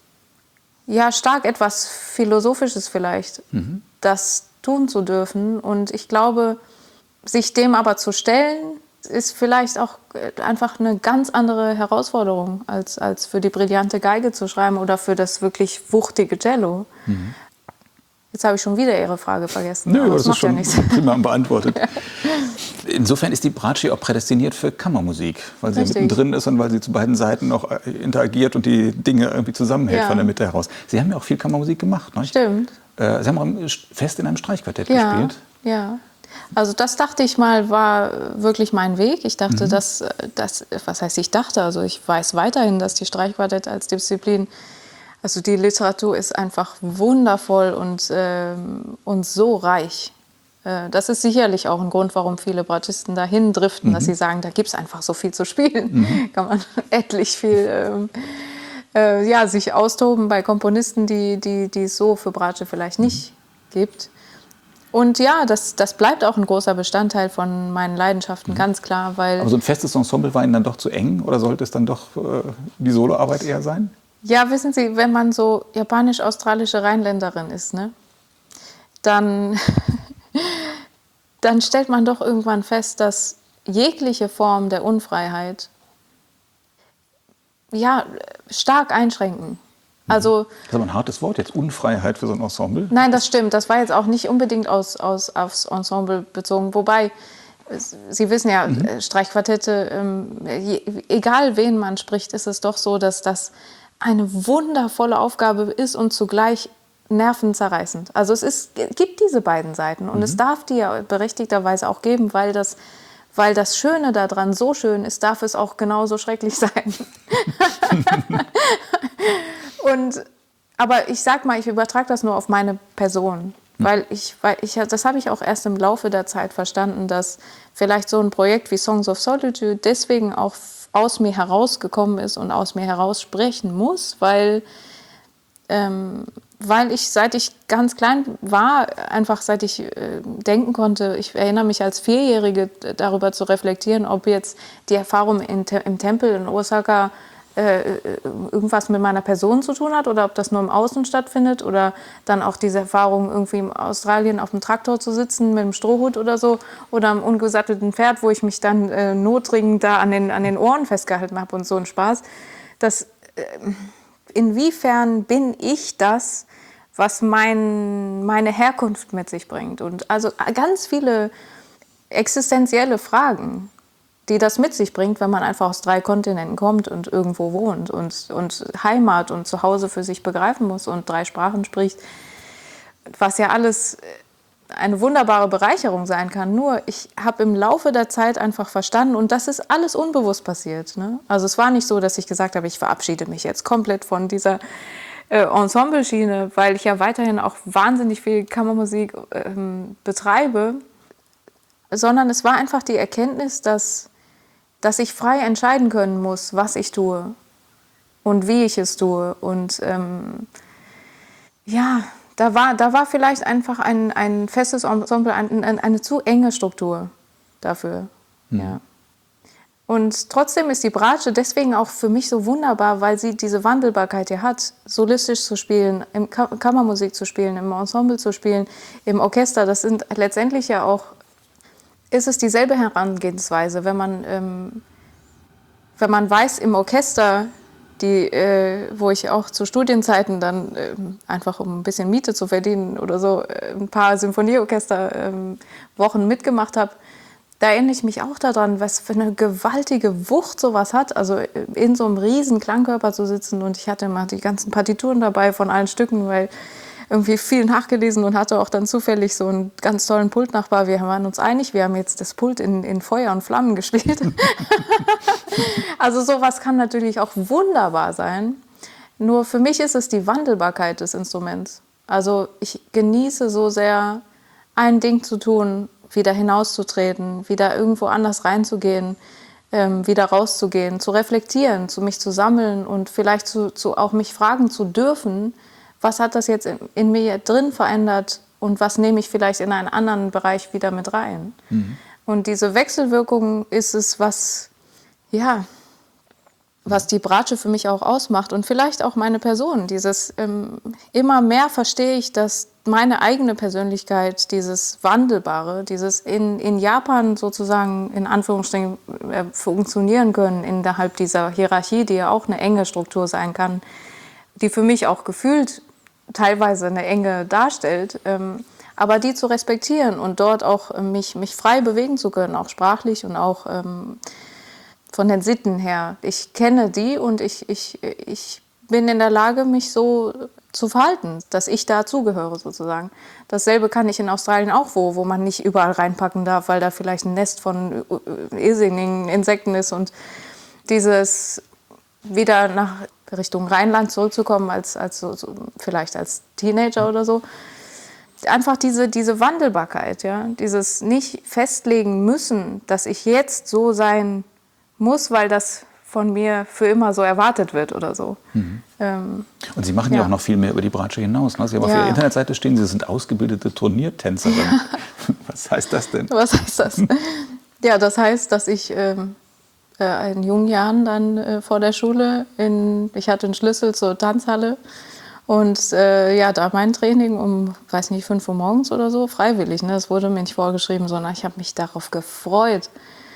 ja, stark etwas Philosophisches vielleicht, mhm. das tun zu dürfen. Und ich glaube, sich dem aber zu stellen, ist vielleicht auch einfach eine ganz andere Herausforderung, als, als für die brillante Geige zu schreiben oder für das wirklich wuchtige Cello. Mhm. Jetzt habe ich schon wieder Ihre Frage vergessen. Nö, aber das, das ist schon ja prima beantwortet. Insofern ist die Bratsche auch prädestiniert für Kammermusik, weil sie Richtig. mittendrin ist und weil sie zu beiden Seiten noch interagiert und die Dinge irgendwie zusammenhält ja. von der Mitte heraus. Sie haben ja auch viel Kammermusik gemacht, ne? Stimmt. Äh, Sie haben auch fest in einem Streichquartett ja, gespielt. Ja. Also das dachte ich mal, war wirklich mein Weg. Ich dachte, mhm. dass, dass, was heißt ich dachte, also ich weiß weiterhin, dass die Streichquartett als Disziplin, also die Literatur ist einfach wundervoll und, äh, und so reich. Äh, das ist sicherlich auch ein Grund, warum viele Bratschisten dahin driften, mhm. dass sie sagen, da gibt es einfach so viel zu spielen. Mhm. Kann man etlich viel äh, äh, ja, sich austoben bei Komponisten, die, die, die es so für Bratsche vielleicht nicht mhm. gibt. Und ja, das, das bleibt auch ein großer Bestandteil von meinen Leidenschaften, mhm. ganz klar. Weil Aber so ein festes Ensemble war Ihnen dann doch zu eng oder sollte es dann doch äh, die Soloarbeit eher sein? Ja, wissen Sie, wenn man so japanisch-australische Rheinländerin ist, ne, dann, dann stellt man doch irgendwann fest, dass jegliche Form der Unfreiheit ja, stark einschränken. Also, das ist aber ein hartes Wort jetzt, Unfreiheit für so ein Ensemble. Nein, das stimmt. Das war jetzt auch nicht unbedingt aus, aus, aufs Ensemble bezogen. Wobei, Sie wissen ja, mhm. Streichquartette, ähm, je, egal wen man spricht, ist es doch so, dass das eine wundervolle Aufgabe ist und zugleich nervenzerreißend. Also es ist, gibt diese beiden Seiten und mhm. es darf die ja berechtigterweise auch geben, weil das, weil das Schöne daran so schön ist, darf es auch genauso schrecklich sein. Und, aber ich sag mal, ich übertrage das nur auf meine Person, weil ich, weil ich, das habe ich auch erst im Laufe der Zeit verstanden, dass vielleicht so ein Projekt wie Songs of Solitude deswegen auch aus mir herausgekommen ist und aus mir heraus sprechen muss, weil, ähm, weil ich, seit ich ganz klein war, einfach seit ich äh, denken konnte, ich erinnere mich als Vierjährige darüber zu reflektieren, ob jetzt die Erfahrung in, im Tempel in Osaka Äh, irgendwas mit meiner Person zu tun hat oder ob das nur im Außen stattfindet oder dann auch diese Erfahrung, irgendwie in Australien auf dem Traktor zu sitzen mit einem Strohhut oder so oder am ungesattelten Pferd, wo ich mich dann äh, notdringend da an den, an den Ohren festgehalten habe und so ein Spaß. Das, äh, inwiefern bin ich das, was mein, meine Herkunft mit sich bringt? Und also ganz viele existenzielle Fragen, die das mit sich bringt, wenn man einfach aus drei Kontinenten kommt und irgendwo wohnt und, und Heimat und Zuhause für sich begreifen muss und drei Sprachen spricht. was ja alles eine wunderbare Bereicherung sein kann. Nur ich habe im Laufe der Zeit einfach verstanden, und das ist alles unbewusst passiert. Ne? Also es war nicht so, dass ich gesagt habe, ich verabschiede mich jetzt komplett von dieser äh, Ensemble-Schiene, weil ich ja weiterhin auch wahnsinnig viel Kammermusik ähm, betreibe, sondern es war einfach die Erkenntnis, dass, dass ich frei entscheiden können muss, was ich tue und wie ich es tue. Und ähm, ja, da war, da war vielleicht einfach ein, ein festes Ensemble, ein, ein, eine zu enge Struktur dafür. Mhm. Ja. Und trotzdem ist die Bratsche deswegen auch für mich so wunderbar, weil sie diese Wandelbarkeit hier hat, solistisch zu spielen, im Kam- Kammermusik zu spielen, im Ensemble zu spielen, im Orchester. Das sind letztendlich ja auch, ist es dieselbe Herangehensweise, wenn man, ähm, wenn man weiß, im Orchester, die, äh, wo ich auch zu Studienzeiten dann äh, einfach um ein bisschen Miete zu verdienen oder so, äh, ein paar Symphonieorchester-Wochen äh, mitgemacht habe, da erinnere ich mich auch daran, was für eine gewaltige Wucht sowas hat. Also in so einem riesen Klangkörper zu sitzen, und ich hatte immer die ganzen Partituren dabei von allen Stücken, weil irgendwie viel nachgelesen und hatte auch dann zufällig so einen ganz tollen Pultnachbar. Wir waren uns einig, wir haben jetzt das Pult in, in Feuer und Flammen gespielt. Also sowas kann natürlich auch wunderbar sein. Nur für mich ist es die Wandelbarkeit des Instruments. Also ich genieße so sehr, ein Ding zu tun, wieder hinauszutreten, wieder irgendwo anders reinzugehen, ähm, wieder rauszugehen, zu reflektieren, zu mich zu sammeln und vielleicht zu, zu auch mich fragen zu dürfen, was hat das jetzt in, in mir drin verändert und was nehme ich vielleicht in einen anderen Bereich wieder mit rein. Mhm. Und diese Wechselwirkung ist es, was, ja, was die Bratsche für mich auch ausmacht und vielleicht auch meine Person. Dieses, ähm, immer mehr verstehe ich, dass meine eigene Persönlichkeit, dieses Wandelbare, dieses in, in Japan sozusagen in Anführungsstrichen äh, funktionieren können innerhalb dieser Hierarchie, die ja auch eine enge Struktur sein kann, die für mich auch gefühlt teilweise eine Enge darstellt, ähm, aber die zu respektieren und dort auch äh, mich, mich frei bewegen zu können, auch sprachlich und auch ähm, von den Sitten her. Ich kenne die und ich, ich, ich bin in der Lage, mich so zu verhalten, dass ich dazugehöre sozusagen. Dasselbe kann ich in Australien auch, wo, wo man nicht überall reinpacken darf, weil da vielleicht ein Nest von irrsinnigen Insekten ist. Und dieses wieder nach Richtung Rheinland zurückzukommen, als, als so, so, vielleicht als Teenager oder so. Einfach diese, diese Wandelbarkeit, ja? Dieses nicht festlegen müssen, dass ich jetzt so sein muss, weil das von mir für immer so erwartet wird oder so. Mhm. Ähm, und Sie machen ja. ja auch noch viel mehr über die Bratsche hinaus. Ne? Sie haben ja. auf Ihrer Internetseite stehen, Sie sind ausgebildete Turniertänzerin. Ja. Was heißt das denn? Was heißt das? Ja, das heißt, dass ich ähm, äh, in jungen Jahren dann äh, vor der Schule, in, ich hatte einen Schlüssel zur Tanzhalle und äh, ja, da mein Training um, weiß nicht, fünf Uhr morgens oder so, freiwillig. Ne? Das wurde mir nicht vorgeschrieben, sondern ich habe mich darauf gefreut,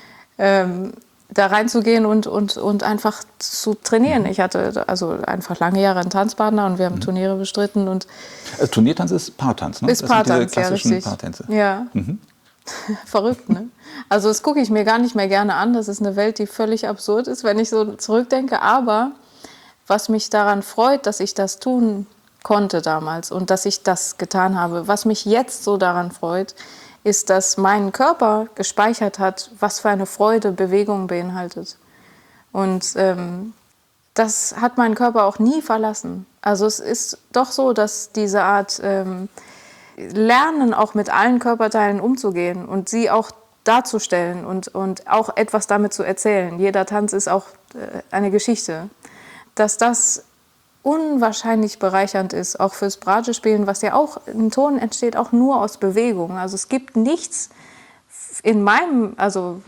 ähm, da reinzugehen und, und, und einfach zu trainieren. Ich hatte also einfach lange Jahre einen Tanzpartner und wir haben mhm. Turniere bestritten. Und also Turniertanz ist Paartanz, ne? Ist das Paartanz, sind diese klassischen ja, richtig. Paartänze. Ja, mhm. Verrückt, ne? Also das gucke ich mir gar nicht mehr gerne an. Das ist eine Welt, die völlig absurd ist, wenn ich so zurückdenke. Aber was mich daran freut, dass ich das tun konnte damals und dass ich das getan habe, was mich jetzt so daran freut, ist, dass mein Körper gespeichert hat, was für eine Freude Bewegung beinhaltet. Und ähm, das hat meinen Körper auch nie verlassen. Also es ist doch so, dass diese Art ähm, Lernen, auch mit allen Körperteilen umzugehen und sie auch darzustellen und, und auch etwas damit zu erzählen. Jeder Tanz ist auch äh, eine Geschichte. Dass das unwahrscheinlich bereichernd ist, auch fürs Bratsche-Spielen, was ja auch, ein Ton entsteht auch nur aus Bewegung. Also es gibt nichts in meinem, also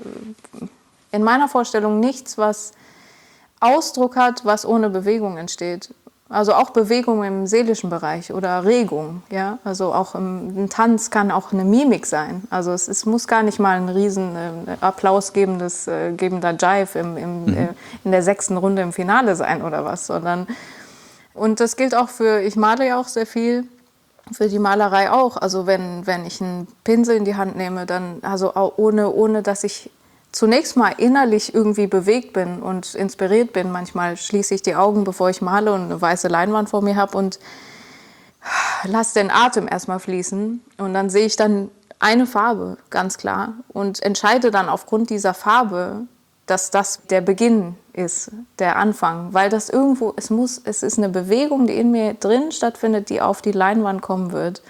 in meiner Vorstellung nichts, was Ausdruck hat, was ohne Bewegung entsteht. Also auch Bewegung im seelischen Bereich oder Regung, ja. Also auch im, ein Tanz kann auch eine Mimik sein. Also es, es muss gar nicht mal ein riesen äh, applausgebendes, äh, gebender Jive im, im, mhm. äh, in der sechsten Runde im Finale sein oder was, sondern und das gilt auch für, ich male ja auch sehr viel, für die Malerei auch. Also wenn, wenn ich einen Pinsel in die Hand nehme, dann also auch ohne, ohne dass ich zunächst mal innerlich irgendwie bewegt bin und inspiriert bin. Manchmal schließe ich die Augen, bevor ich male und eine weiße Leinwand vor mir habe und lasse den Atem erstmal fließen und dann sehe ich dann eine Farbe, ganz klar, und entscheide dann aufgrund dieser Farbe, dass das der Beginn ist, der Anfang, weil das irgendwo, es muss, es ist eine Bewegung, die in mir drin stattfindet, die auf die Leinwand kommen wird.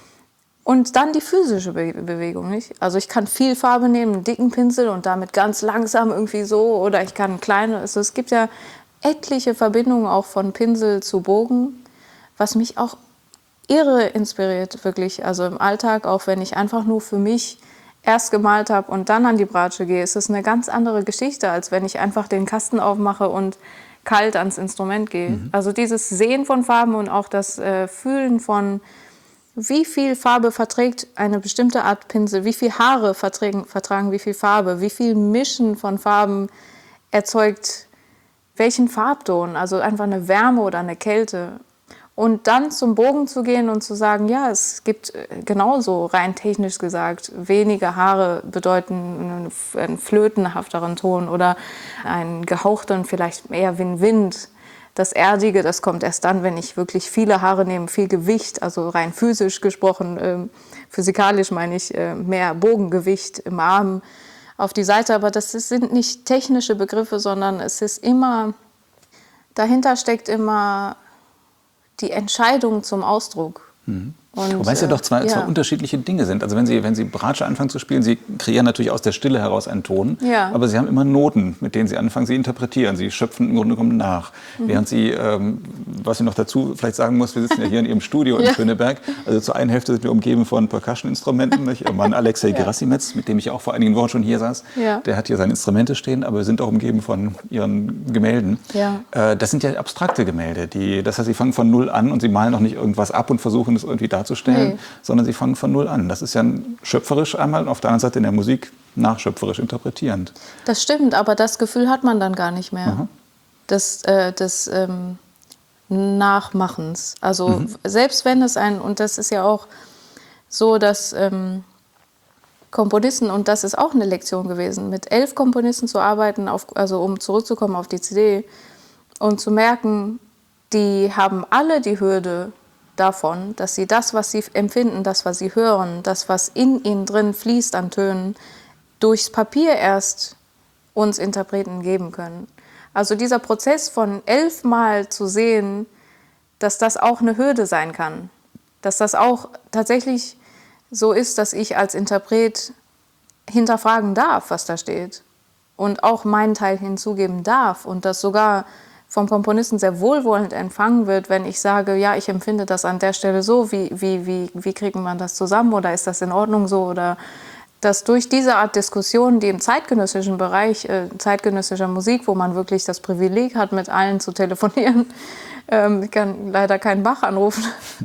Und dann die physische Be- Bewegung, nicht? Also ich kann viel Farbe nehmen, einen dicken Pinsel und damit ganz langsam irgendwie so, oder ich kann kleine, also es gibt ja etliche Verbindungen auch von Pinsel zu Bogen, was mich auch irre inspiriert, wirklich. Also im Alltag, auch wenn ich einfach nur für mich erst gemalt habe und dann an die Bratsche gehe, ist es eine ganz andere Geschichte, als wenn ich einfach den Kasten aufmache und kalt ans Instrument gehe. Mhm. Also dieses Sehen von Farben und auch das äh, Fühlen von, wie viel Farbe verträgt eine bestimmte Art Pinsel, wie viel Haare vertragen, vertragen wie viel Farbe, wie viel Mischen von Farben erzeugt welchen Farbton, also einfach eine Wärme oder eine Kälte. Und dann zum Bogen zu gehen und zu sagen, ja, es gibt genauso, rein technisch gesagt, wenige Haare bedeuten einen flötenhafteren Ton oder einen gehauchten, vielleicht eher wie ein Wind. Das Erdige, das kommt erst dann, wenn ich wirklich viele Haare nehme, viel Gewicht, also rein physisch gesprochen, äh, physikalisch meine ich, äh, mehr Bogengewicht im Arm auf die Seite. Aber das ist, sind nicht technische Begriffe, sondern es ist immer, dahinter steckt immer die Entscheidung zum Ausdruck. Mhm. Und, Wobei es ja doch zwei, ja. zwei unterschiedliche Dinge sind. Also wenn Sie, wenn Sie Bratsche anfangen zu spielen, Sie kreieren natürlich aus der Stille heraus einen Ton, ja. aber Sie haben immer Noten, mit denen Sie anfangen, Sie interpretieren. Sie schöpfen im Grunde genommen nach. Mhm. Während Sie, ähm, was ich noch dazu vielleicht sagen muss, wir sitzen ja hier in Ihrem Studio in ja. Schöneberg. Also zur einen Hälfte sind wir umgeben von Percussion-Instrumenten. Ihr Mann Alexei ja. Gerasimets, mit dem ich auch vor einigen Wochen schon hier saß, ja. der hat hier seine Instrumente stehen, aber wir sind auch umgeben von Ihren Gemälden. Ja. Äh, das sind ja abstrakte Gemälde. Die, das heißt, Sie fangen von Null an und Sie malen auch nicht irgendwas ab und versuchen es irgendwie darzustellen. Stellen, nee. sondern sie fangen von Null an. Das ist ja schöpferisch einmal und auf der anderen Seite in der Musik nachschöpferisch interpretierend. Das stimmt, aber das Gefühl hat man dann gar nicht mehr. Aha. Des, äh, des ähm, Nachmachens. Also mhm. selbst wenn es ein, und das ist ja auch so, dass ähm, Komponisten, und das ist auch eine Lektion gewesen, mit elf Komponisten zu arbeiten, auf, also um zurückzukommen auf die C D und zu merken, die haben alle die Hürde davon, dass sie das, was sie empfinden, das, was sie hören, das, was in ihnen drin fließt an Tönen, durchs Papier erst uns Interpreten geben können. Also dieser Prozess von elfmal zu sehen, dass das auch eine Hürde sein kann, dass das auch tatsächlich so ist, dass ich als Interpret hinterfragen darf, was da steht und auch meinen Teil hinzugeben darf und das sogar vom Komponisten sehr wohlwollend empfangen wird, wenn ich sage, ja, ich empfinde das an der Stelle so, wie, wie, wie, wie kriegt man das zusammen oder ist das in Ordnung so? Oder dass durch diese Art Diskussion, die im zeitgenössischen Bereich, äh, zeitgenössischer Musik, wo man wirklich das Privileg hat, mit allen zu telefonieren, ähm, ich kann leider keinen Bach anrufen,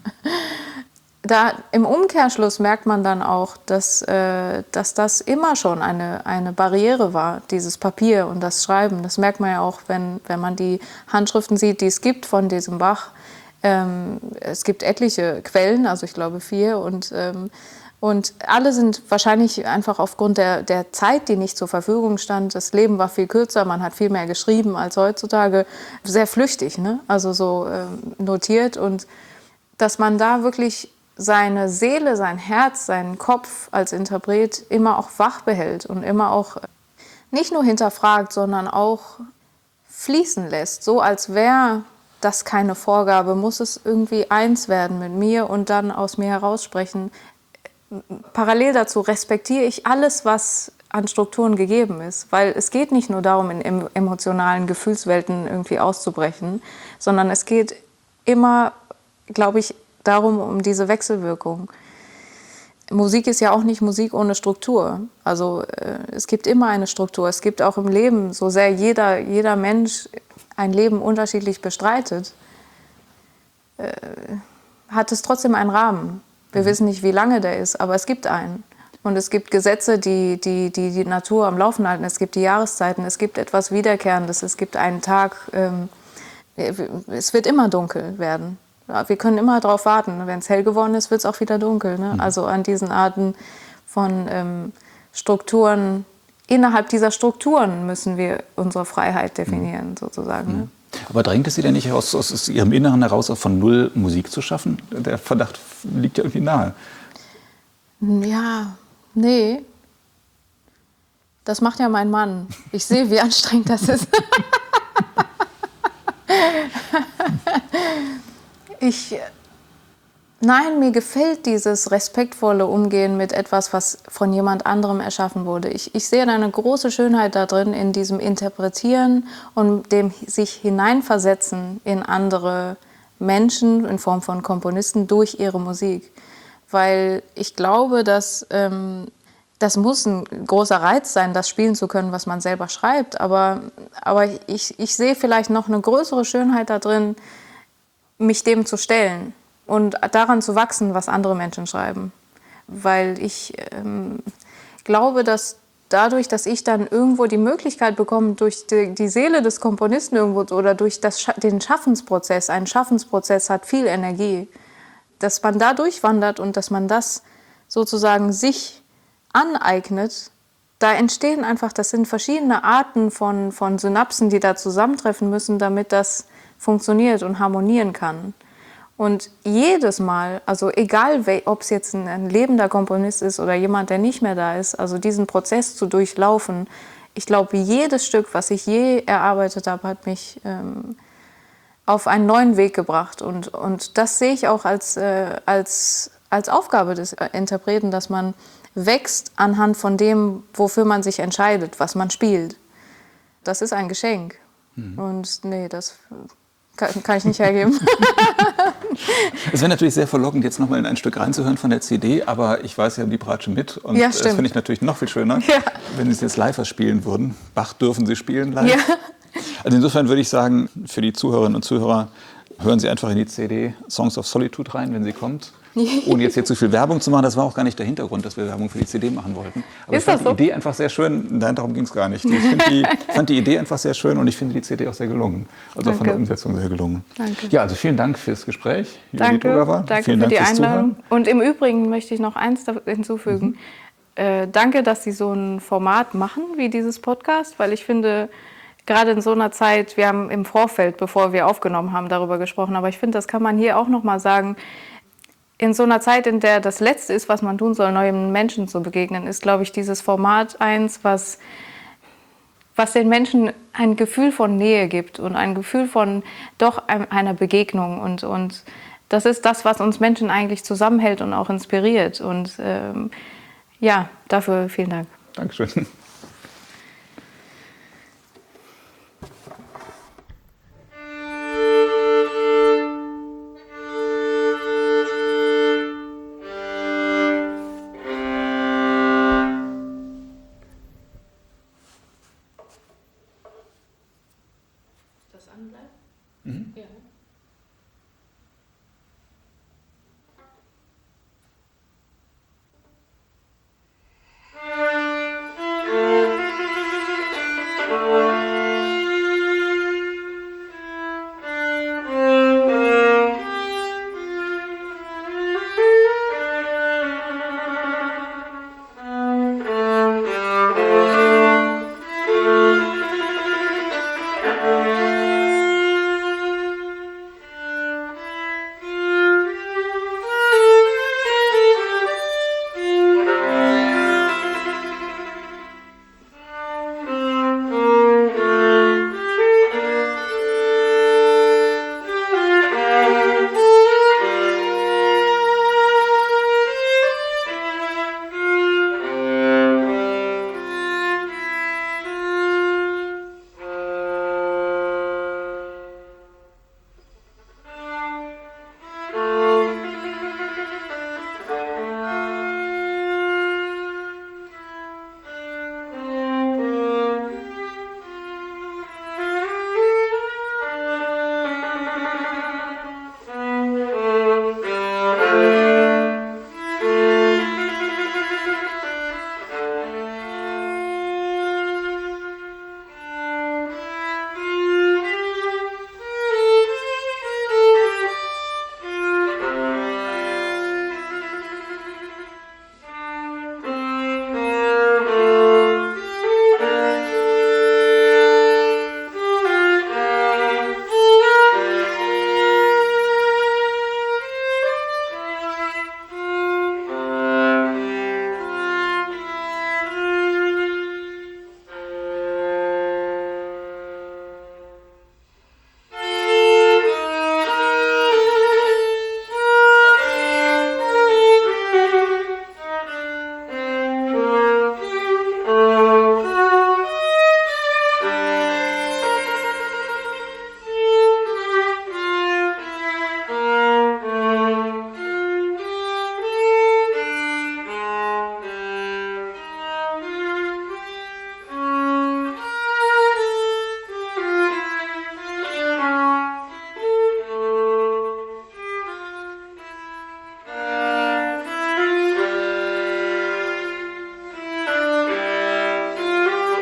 da im Umkehrschluss merkt man dann auch, dass, äh, dass das immer schon eine, eine Barriere war, dieses Papier und das Schreiben. Das merkt man ja auch, wenn, wenn man die Handschriften sieht, die es gibt von diesem Bach. Ähm, es gibt etliche Quellen, also ich glaube vier. Und, ähm, und alle sind wahrscheinlich einfach aufgrund der, der Zeit, die nicht zur Verfügung stand. Das Leben war viel kürzer, man hat viel mehr geschrieben als heutzutage. Sehr flüchtig, ne? Also so ähm, notiert. Und dass man da wirklich seine Seele, sein Herz, seinen Kopf als Interpret immer auch wach behält und immer auch nicht nur hinterfragt, sondern auch fließen lässt. So als wäre das keine Vorgabe, muss es irgendwie eins werden mit mir und dann aus mir heraussprechen. Parallel dazu respektiere ich alles, was an Strukturen gegeben ist, weil es geht nicht nur darum, in emotionalen Gefühlswelten irgendwie auszubrechen, sondern es geht immer, glaube ich, darum, um diese Wechselwirkung. Musik ist ja auch nicht Musik ohne Struktur. Also äh, es gibt immer eine Struktur. Es gibt auch im Leben, so sehr jeder, jeder Mensch ein Leben unterschiedlich bestreitet, äh, hat es trotzdem einen Rahmen. Wir mhm. wissen nicht, wie lange der ist, aber es gibt einen. Und es gibt Gesetze, die die, die die Natur am Laufen halten. Es gibt die Jahreszeiten, es gibt etwas Wiederkehrendes, es gibt einen Tag. Ähm, es wird immer dunkel werden. Wir können immer darauf warten. Wenn es hell geworden ist, wird es auch wieder dunkel. Ne? Mhm. Also an diesen Arten von ähm, Strukturen, innerhalb dieser Strukturen müssen wir unsere Freiheit definieren, mhm. sozusagen. Mhm. Ne? Aber drängt es Sie denn nicht aus, aus Ihrem Inneren heraus, auch von Null Musik zu schaffen? Der Verdacht liegt ja irgendwie nahe. Ja, nee. Das macht ja mein Mann. Ich sehe, wie anstrengend das ist. ich, nein, mir gefällt dieses respektvolle Umgehen mit etwas, was von jemand anderem erschaffen wurde. Ich, ich sehe da eine große Schönheit da drin, in diesem Interpretieren und dem sich hineinversetzen in andere Menschen in Form von Komponisten durch ihre Musik. Weil ich glaube, dass ähm, das muss ein großer Reiz sein, das spielen zu können, was man selber schreibt. Aber, aber ich, ich sehe vielleicht noch eine größere Schönheit da drin, mich dem zu stellen und daran zu wachsen, was andere Menschen schreiben. Weil ich ähm, glaube, dass dadurch, dass ich dann irgendwo die Möglichkeit bekomme, durch die, die Seele des Komponisten irgendwo oder durch das, den Schaffensprozess, ein Schaffensprozess hat viel Energie, dass man da durchwandert und dass man das sozusagen sich aneignet, da entstehen einfach, das sind verschiedene Arten von, von Synapsen, die da zusammentreffen müssen, damit das funktioniert und harmonieren kann. Und jedes Mal, also egal, ob es jetzt ein, ein lebender Komponist ist oder jemand, der nicht mehr da ist, also diesen Prozess zu durchlaufen, ich glaube, jedes Stück, was ich je erarbeitet habe, hat mich ähm, auf einen neuen Weg gebracht. Und, und das sehe ich auch als, äh, als, als Aufgabe des Interpreten, dass man wächst anhand von dem, wofür man sich entscheidet, was man spielt. Das ist ein Geschenk. Mhm. Und nee, das kann, kann ich nicht hergeben. Es wäre natürlich sehr verlockend, jetzt nochmal in ein Stück reinzuhören von der C D, aber ich weiß ja, die Bratsche mit. Und ja, das finde ich natürlich noch viel schöner, ja, wenn Sie es jetzt live spielen würden. Bach dürfen Sie spielen live. Ja. Also insofern würde ich sagen, für die Zuhörerinnen und Zuhörer, hören Sie einfach in die C D Songs of Solitude rein, wenn sie kommt. Ohne jetzt hier zu viel Werbung zu machen, das war auch gar nicht der Hintergrund, dass wir Werbung für die C D machen wollten. Aber ist ich fand die so? Idee einfach sehr schön, nein, darum ging es gar nicht. Ich die, fand die Idee einfach sehr schön und ich finde die C D auch sehr gelungen. Also auch von der Umsetzung sehr gelungen. Danke. Ja, also vielen Dank fürs Gespräch. Danke, danke vielen für Dank die fürs Einladung. Zuhören. Und im Übrigen möchte ich noch eins hinzufügen. Mhm. Äh, danke, dass Sie so ein Format machen wie dieses Podcast, weil ich finde, gerade in so einer Zeit, wir haben im Vorfeld, bevor wir aufgenommen haben, darüber gesprochen, aber ich finde, das kann man hier auch noch mal sagen. In so einer Zeit, in der das Letzte ist, was man tun soll, neuen Menschen zu begegnen, ist, glaube ich, dieses Format eins, was, was den Menschen ein Gefühl von Nähe gibt und ein Gefühl von doch einer Begegnung. Und, und das ist das, was uns Menschen eigentlich zusammenhält und auch inspiriert. Und ähm, ja, dafür vielen Dank. Dankeschön. Mhm. Ja.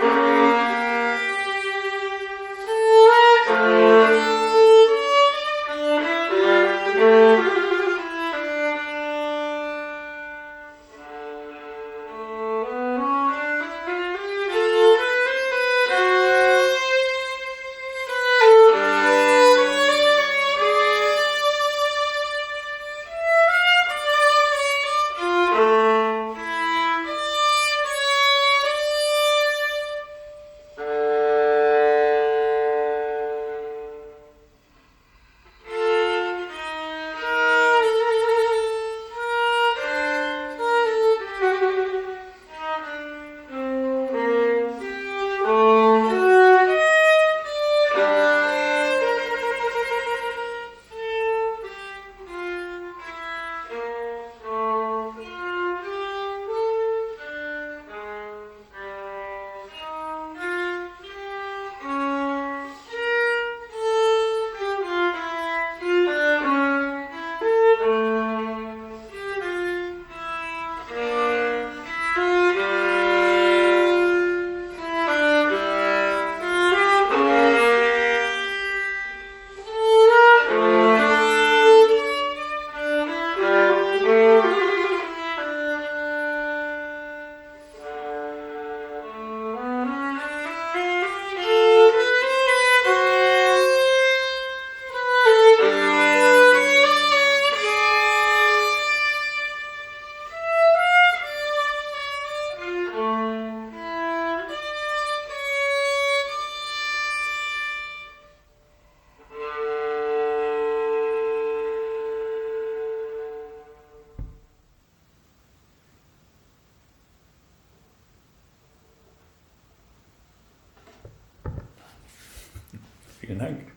Vielen Dank.